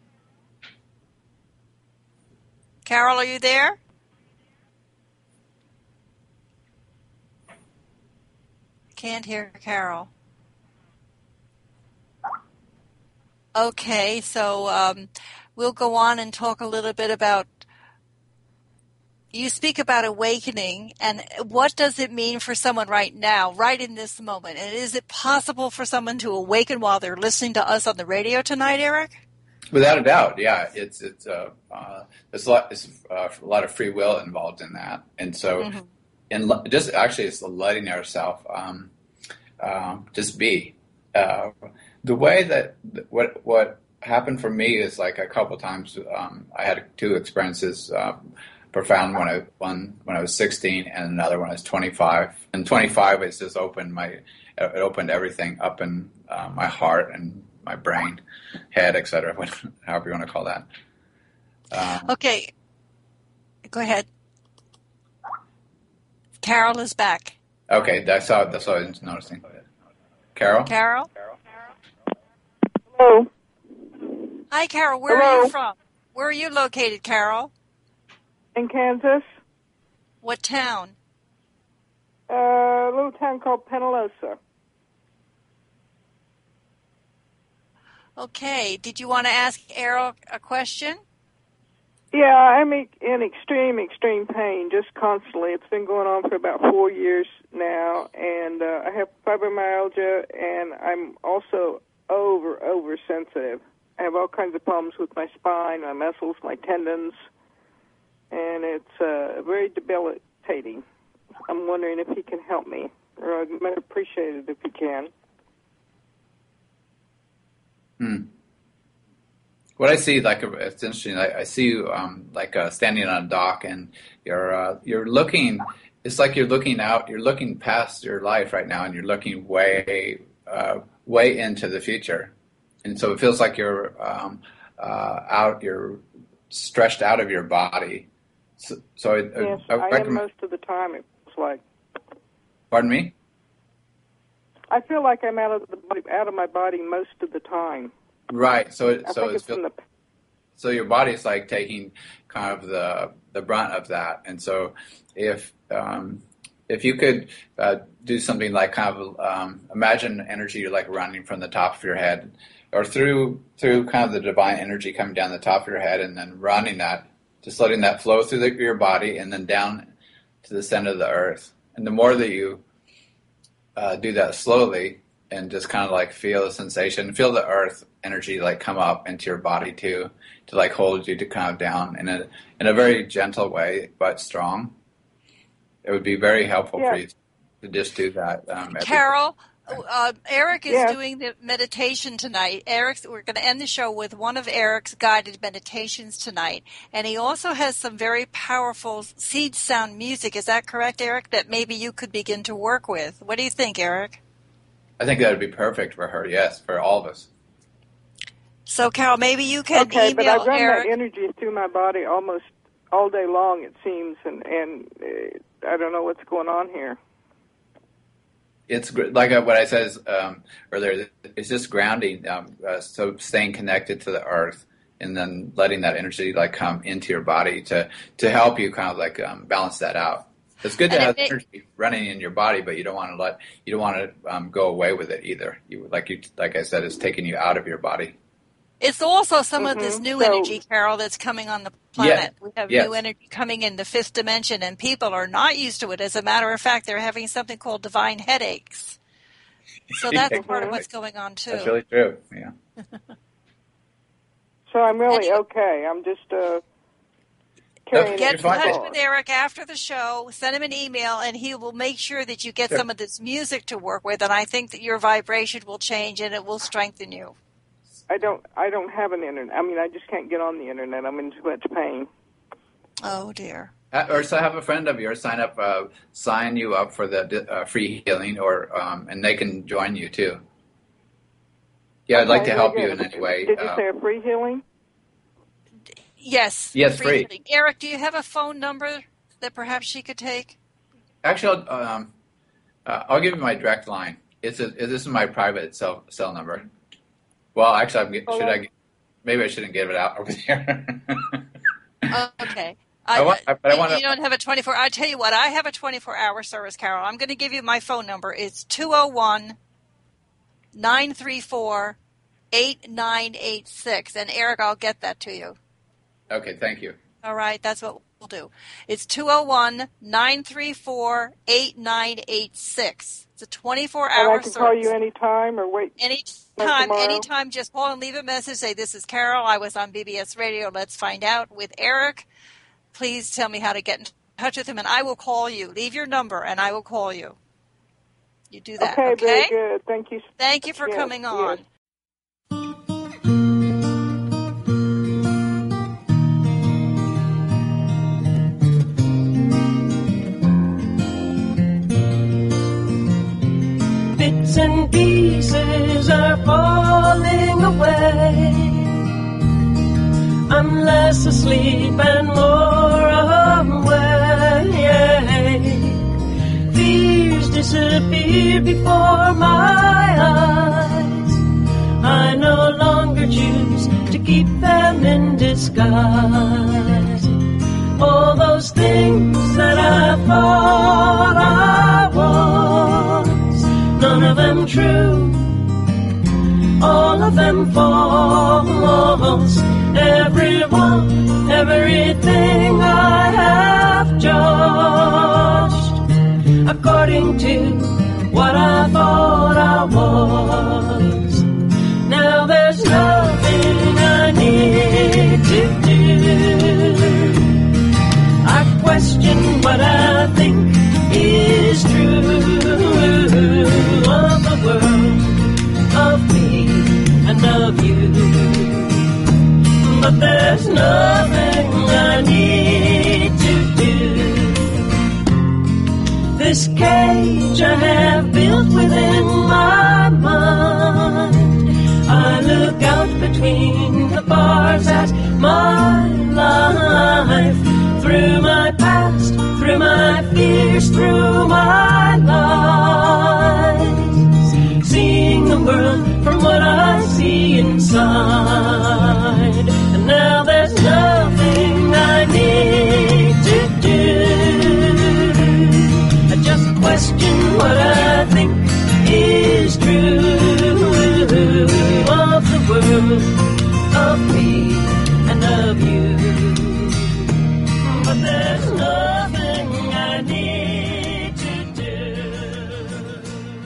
Carol, are you there? Can't hear Carol. Okay, so um, we'll go on and talk a little bit about, you speak about awakening, and what does it mean for someone right now, right in this moment? And is it possible for someone to awaken while they're listening to us on the radio tonight, Eric? Without a doubt, yeah. It's it's uh, uh, there's a lot there's uh, a lot of free will involved in that, and so mm-hmm. and l- just actually it's letting yourself um, um, just be. Uh, the way that what what happened for me is like a couple times. Um, I had two experiences. Uh, profound when I one when I was sixteen, and another when I was twenty-five. And twenty-five, it's just opened my it opened everything up in uh, my heart and my brain, head, et cetera. However you want to call that. Um, Okay, go ahead. Carol is back. Okay, that's all. That's all I was noticing. Carol. Carol. Hello. Hi, Carol. Where Hello. are you from? Where are you located, Carol? In Kansas, What town? uh, a little town called Penalosa. Okay. Did you want to ask Errol a question? Yeah, I'm e- in extreme, extreme pain just constantly. It's been going on for about four years now, and uh, I have fibromyalgia, and I'm also over, over sensitive. I have all kinds of problems with my spine, my muscles, my tendons, and it's uh, very debilitating. I'm wondering if he can help me, or I'd might appreciate it if he can. Hmm. What I see, like, it's interesting. I, I see you, um, like, uh, standing on a dock, and you're uh, you're looking. It's like you're looking out. You're looking past your life right now, and you're looking way, uh, way into the future. And so it feels like you're um, uh, out. You're stretched out of your body. So, so I, Yes, I, I, I am recommend, most of the time. It feels like. Pardon me? I feel like I'm out of the body, out of my body most of the time. Right. So it, I so think it's it's from the. so your body's like taking kind of the the brunt of that. And so if um, if you could uh, do something like kind of um, imagine energy like running from the top of your head, or through through kind of the divine energy coming down the top of your head, and then running that, just letting that flow through the, your body, and then down to the center of the earth. And the more that you uh, do that slowly, and just kind of like feel the sensation, feel the earth energy like come up into your body too, to like hold you to kind of down in a in a very gentle way, but strong. It would be very helpful Yeah. for you to just do that. Um, every- Carol, uh, Eric is Yes. doing the meditation tonight. Eric's, we're going to end the show with one of Eric's guided meditations tonight. And he also has some very powerful seed sound music. Is that correct, Eric? That maybe you could begin to work with. What do you think, Eric? I think that would be perfect for her. Yes, for all of us. So, Carol, maybe you can Okay, but I email run Eric. that energy through my body almost all day long, it seems, and and uh, I don't know what's going on here. It's gr- like uh, what I said is, um, earlier. It's just grounding, um, uh, so staying connected to the earth, and then letting that energy like come into your body to to help you kind of like um, balance that out. It's good to And it have may- energy running in your body, but you don't want to let you don't want to um, go away with it either. You like you like I said, it's taking you out of your body. It's also some of this Mhm. new So- energy, Carol, that's coming on the planet. We have Yes. new energy coming in the fifth dimension, and people are not used to it. As a matter of fact, they're having something called divine headaches. So that's part of what's going on, too. That's really true. Yeah. So I'm really Anyway. okay. I'm just uh, carrying Get it in You're fine. touch forward. with Eric after the show. Send him an email, and he will make sure that you get Sure. some of this music to work with. And I think that your vibration will change, and it will strengthen you. I don't. I don't have an internet. I mean, I just can't get on the internet. I'm in too much pain. Oh, dear. Uh, Or so have a friend of yours sign up, uh, sign you up for the uh, free healing, or um, and they can join you too. Yeah, I'd like Okay, to help very you in good. any way. Did you Uh, say a free healing? Yes. Yes, free. healing. Eric, do you have a phone number that perhaps she could take? Actually, I'll, um, uh, I'll give you my direct line. It's a, this is my private cell cell number. Well, actually, I'm, get- Oh, should that- I? Maybe I shouldn't give it out over here. Oh, okay. I want- I- but I you- wanna- you don't have a twenty-four. I tell you what, I have a twenty-four hour service, Carol. I'm going to give you my phone number. It's two oh one, nine three four, eight nine eight six. And Eric, I'll get that to you. Okay, thank you. All right, that's what we'll do. It's two oh one, nine three four, eight nine eight six. It's a twenty-four And hour I can service. call you anytime or wait. Anytime, tomorrow? anytime, just call and leave a message. Say, this is Carol. I was on B B S Radio. Let's find out with Eric. Please tell me how to get in touch with him, and I will call you. Leave your number, and I will call you. You do that, okay? Okay, Very good. Thank you. Thank you for yes, coming on. Yes. Bits and pieces are falling away. I'm less asleep and more awake. Fears disappear before my eyes. I no longer choose to keep them in disguise. All those things that I thought I was, none of them true, all of them false. Everyone, everything I have judged according to what I thought I was. Now there's nothing I need to do. I question what I think is true of the world, of me, and of you. But there's nothing I need to do. This cage I have built within my mind, I look out between the bars at my life, through my past, through my fears, through my lies, seeing the world from what I see inside. And now there's nothing I need to do. I just question what I think is true of the world, of me, and of you. But there's nothing I need to do.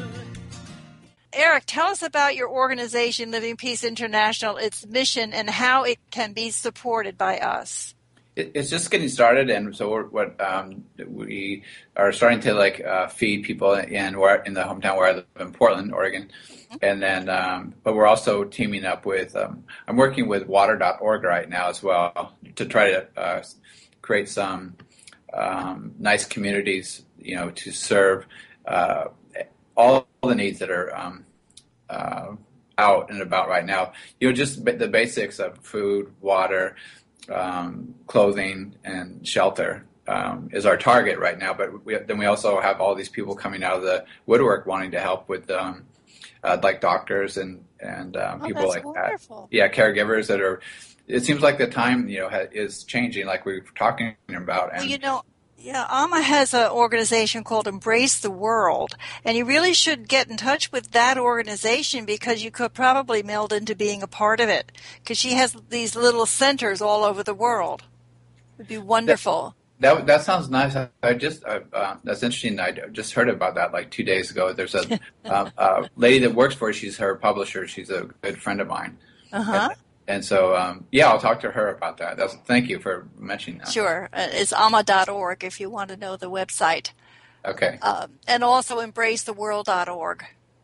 Eric, tell us about your organization, Living Peace International, its mission, and how it can be supported by us. It, it's just getting started, and so we're, what um, we are starting to like uh, feed people in where in the hometown where I live in Portland, Oregon, mm-hmm. and then um, but we're also teaming up with um, I'm working with water dot org right now as well to try to uh, create some um, nice communities, you know, to serve uh, all the needs that are um, uh, out and about right now. You know, just the basics of food, water, um, clothing, and shelter um, is our target right now. But we, then we also have all these people coming out of the woodwork wanting to help with, um, uh, like doctors and and um, oh, people that's like wonderful. that. Yeah, caregivers that are. It seems like the time, you know, ha- is changing, like we were talking about. And well, you know, yeah, Amma has an organization called Embrace the World, and you really should get in touch with that organization because you could probably meld into being a part of it because she has these little centers all over the world. It would be wonderful. That that, that sounds nice. I, I just uh, uh, that's interesting. I just heard about that like two days ago. There's a uh, uh, lady that works for her. She's her publisher. She's a good friend of mine. Uh huh. And so, um, yeah, I'll talk to her about that. That's, thank you for mentioning that. Sure. Uh, it's amma dot org if you want to know the website. Okay. Um, and also embrace the world dot org.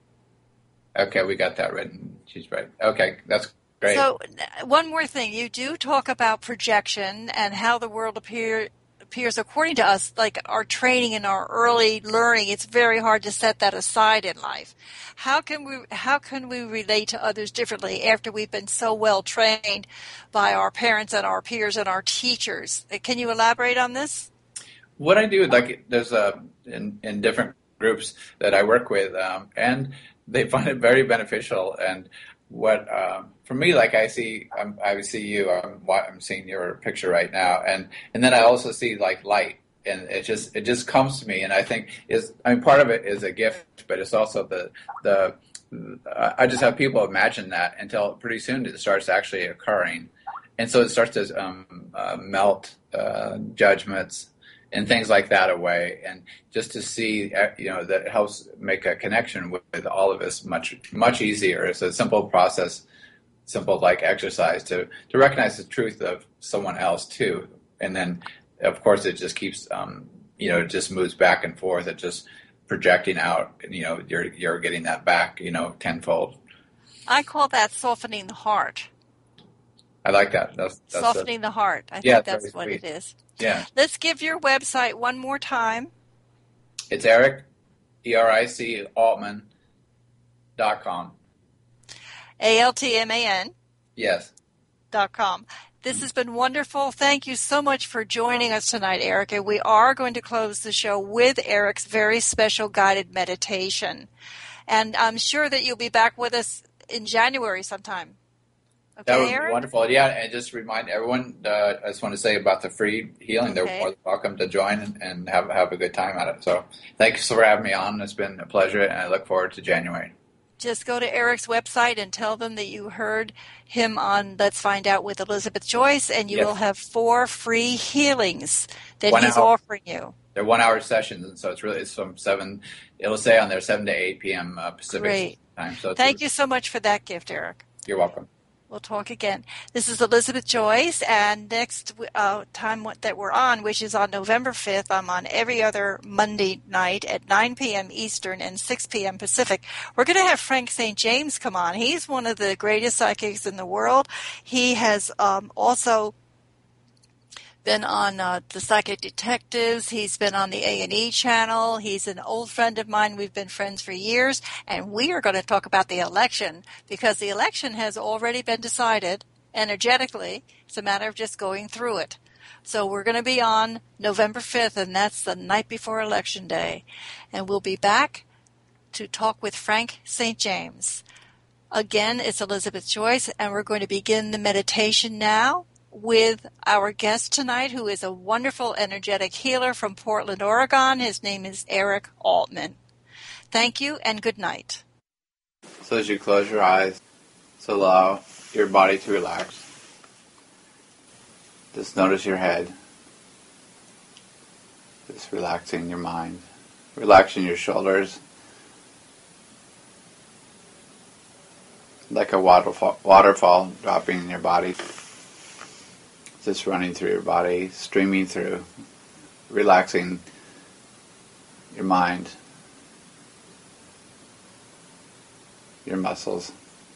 Okay, we got that written. She's right. Okay, that's great. So one more thing. You do talk about projection and how the world appear, appears according to us, like our training and our early learning. It's very hard to set that aside in life. How can we how can we relate to others differently after we've been so well trained by our parents and our peers and our teachers? Can you elaborate on this? What I do, like, there's a in, in different groups that I work with, um, and they find it very beneficial. And what um, for me, like I see, I'm, I see you. I'm, I'm seeing your picture right now, and and then I also see like light. And it just it just comes to me, and I think is I mean part of it is a gift, but it's also the the uh, I just have people imagine that until pretty soon it starts actually occurring, and so it starts to um, uh, melt uh, judgments and things like that away, and just to see, you know, that helps make a connection with, with all of us much much easier. It's a simple process, simple like exercise to to recognize the truth of someone else too, and then of course, it just keeps, um, you know, it just moves back and forth. It just projecting out, you know, you're you're getting that back, you know, tenfold. I call that softening the heart. I like that. That's, that's Softening a, the heart. I yeah, think that's what sweet. it is. Yeah. Let's give your website one more time. It's Eric, E R I C, Altman dot com. A L T M A N. Yes. Dot com. This has been wonderful. Thank you so much for joining us tonight, Eric. And we are going to close the show with Eric's very special guided meditation. And I'm sure that you'll be back with us in January sometime. Okay, that would Eric? be wonderful. Yeah, and just remind everyone, uh, I just want to say about the free healing, Okay. they're more than welcome to join and, and have, have a good time at it. So thanks for having me on. It's been a pleasure, and I look forward to January. Just go to Eric's website and tell them that you heard him on Let's Find Out with Elizabeth Joyce, and you Yes. will have four free healings that One he's hour. offering you. They're one-hour sessions, and so it's really it's from seven. It'll say on there seven to eight p.m. Uh, Pacific Great. time. So it's Thank you so much for that gift, Eric. You're welcome. We'll talk again. This is Elizabeth Joyce, and next uh, time that we're on, which is on November fifth, I'm on every other Monday night at nine p.m. Eastern and six p.m. Pacific. We're going to have Frank Saint James come on. He's one of the greatest psychics in the world. He has um, also been on uh, the Psychic Detectives. He's been on the A and E channel. He's an old friend of mine. We've been friends for years. And we are going to talk about the election because the election has already been decided energetically. It's a matter of just going through it. So we're going to be on November fifth, and that's the night before Election Day. And we'll be back to talk with Frank Saint James. Again, it's Elizabeth Joyce, and we're going to begin the meditation now with our guest tonight, who is a wonderful energetic healer from Portland, Oregon. His name is Eric Altman. Thank you and good night. So as you close your eyes, so allow your body to relax. Just notice your head. Just relaxing your mind. Relaxing your shoulders. Like a waterfall, waterfall dropping in your body. Just running through your body, streaming through, relaxing your mind, your muscles,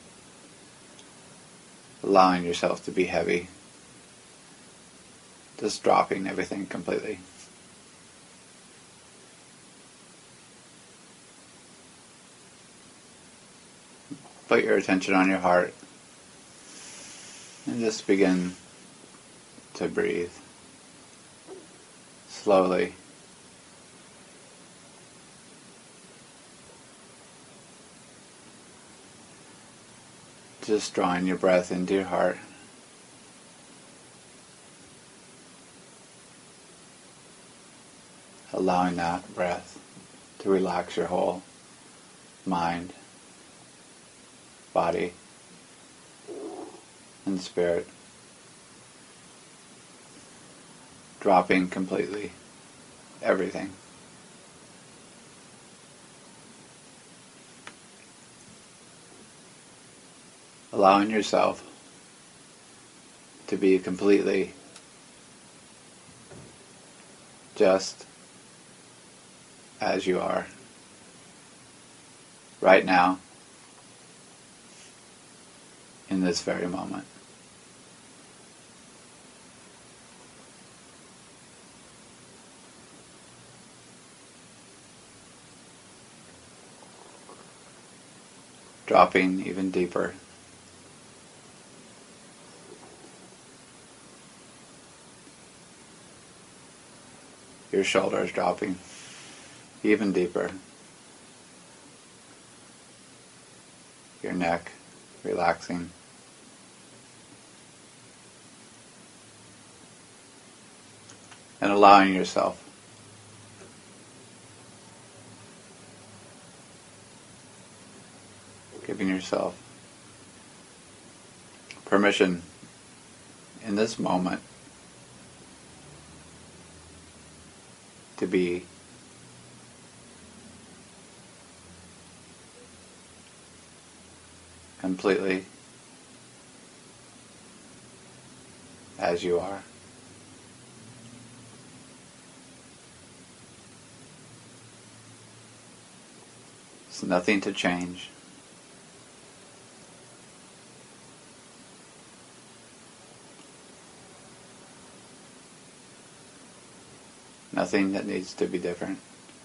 allowing yourself to be heavy, just dropping everything completely. Put your attention on your heart and just begin to breathe slowly. Just drawing your breath into your heart. Allowing that breath to relax your whole mind, body, and spirit. Dropping completely everything. Allowing yourself to be completely just as you are right now in this very moment. Dropping even deeper. Your shoulders dropping even deeper. Your neck relaxing. And allowing yourself giving yourself permission in this moment to be completely as you are. There's nothing to change. Nothing that needs to be different.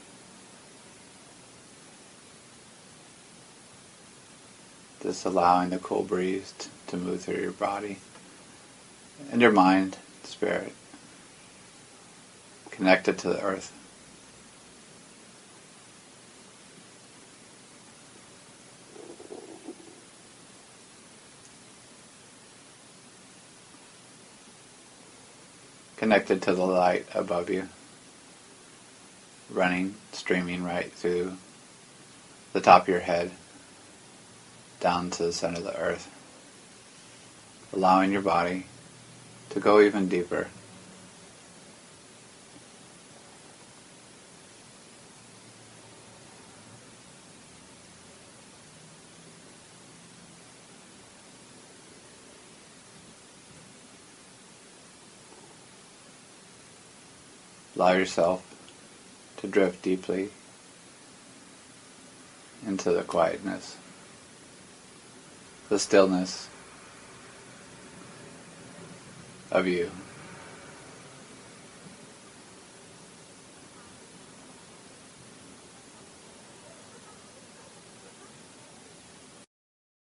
Just allowing the cool breeze t- to move through your body and your mind, spirit, connected to the earth. Connected to the light above you, running, streaming right through the top of your head, down to the center of the earth, allowing your body to go even deeper. Allow yourself to drift deeply into the quietness, the stillness of you.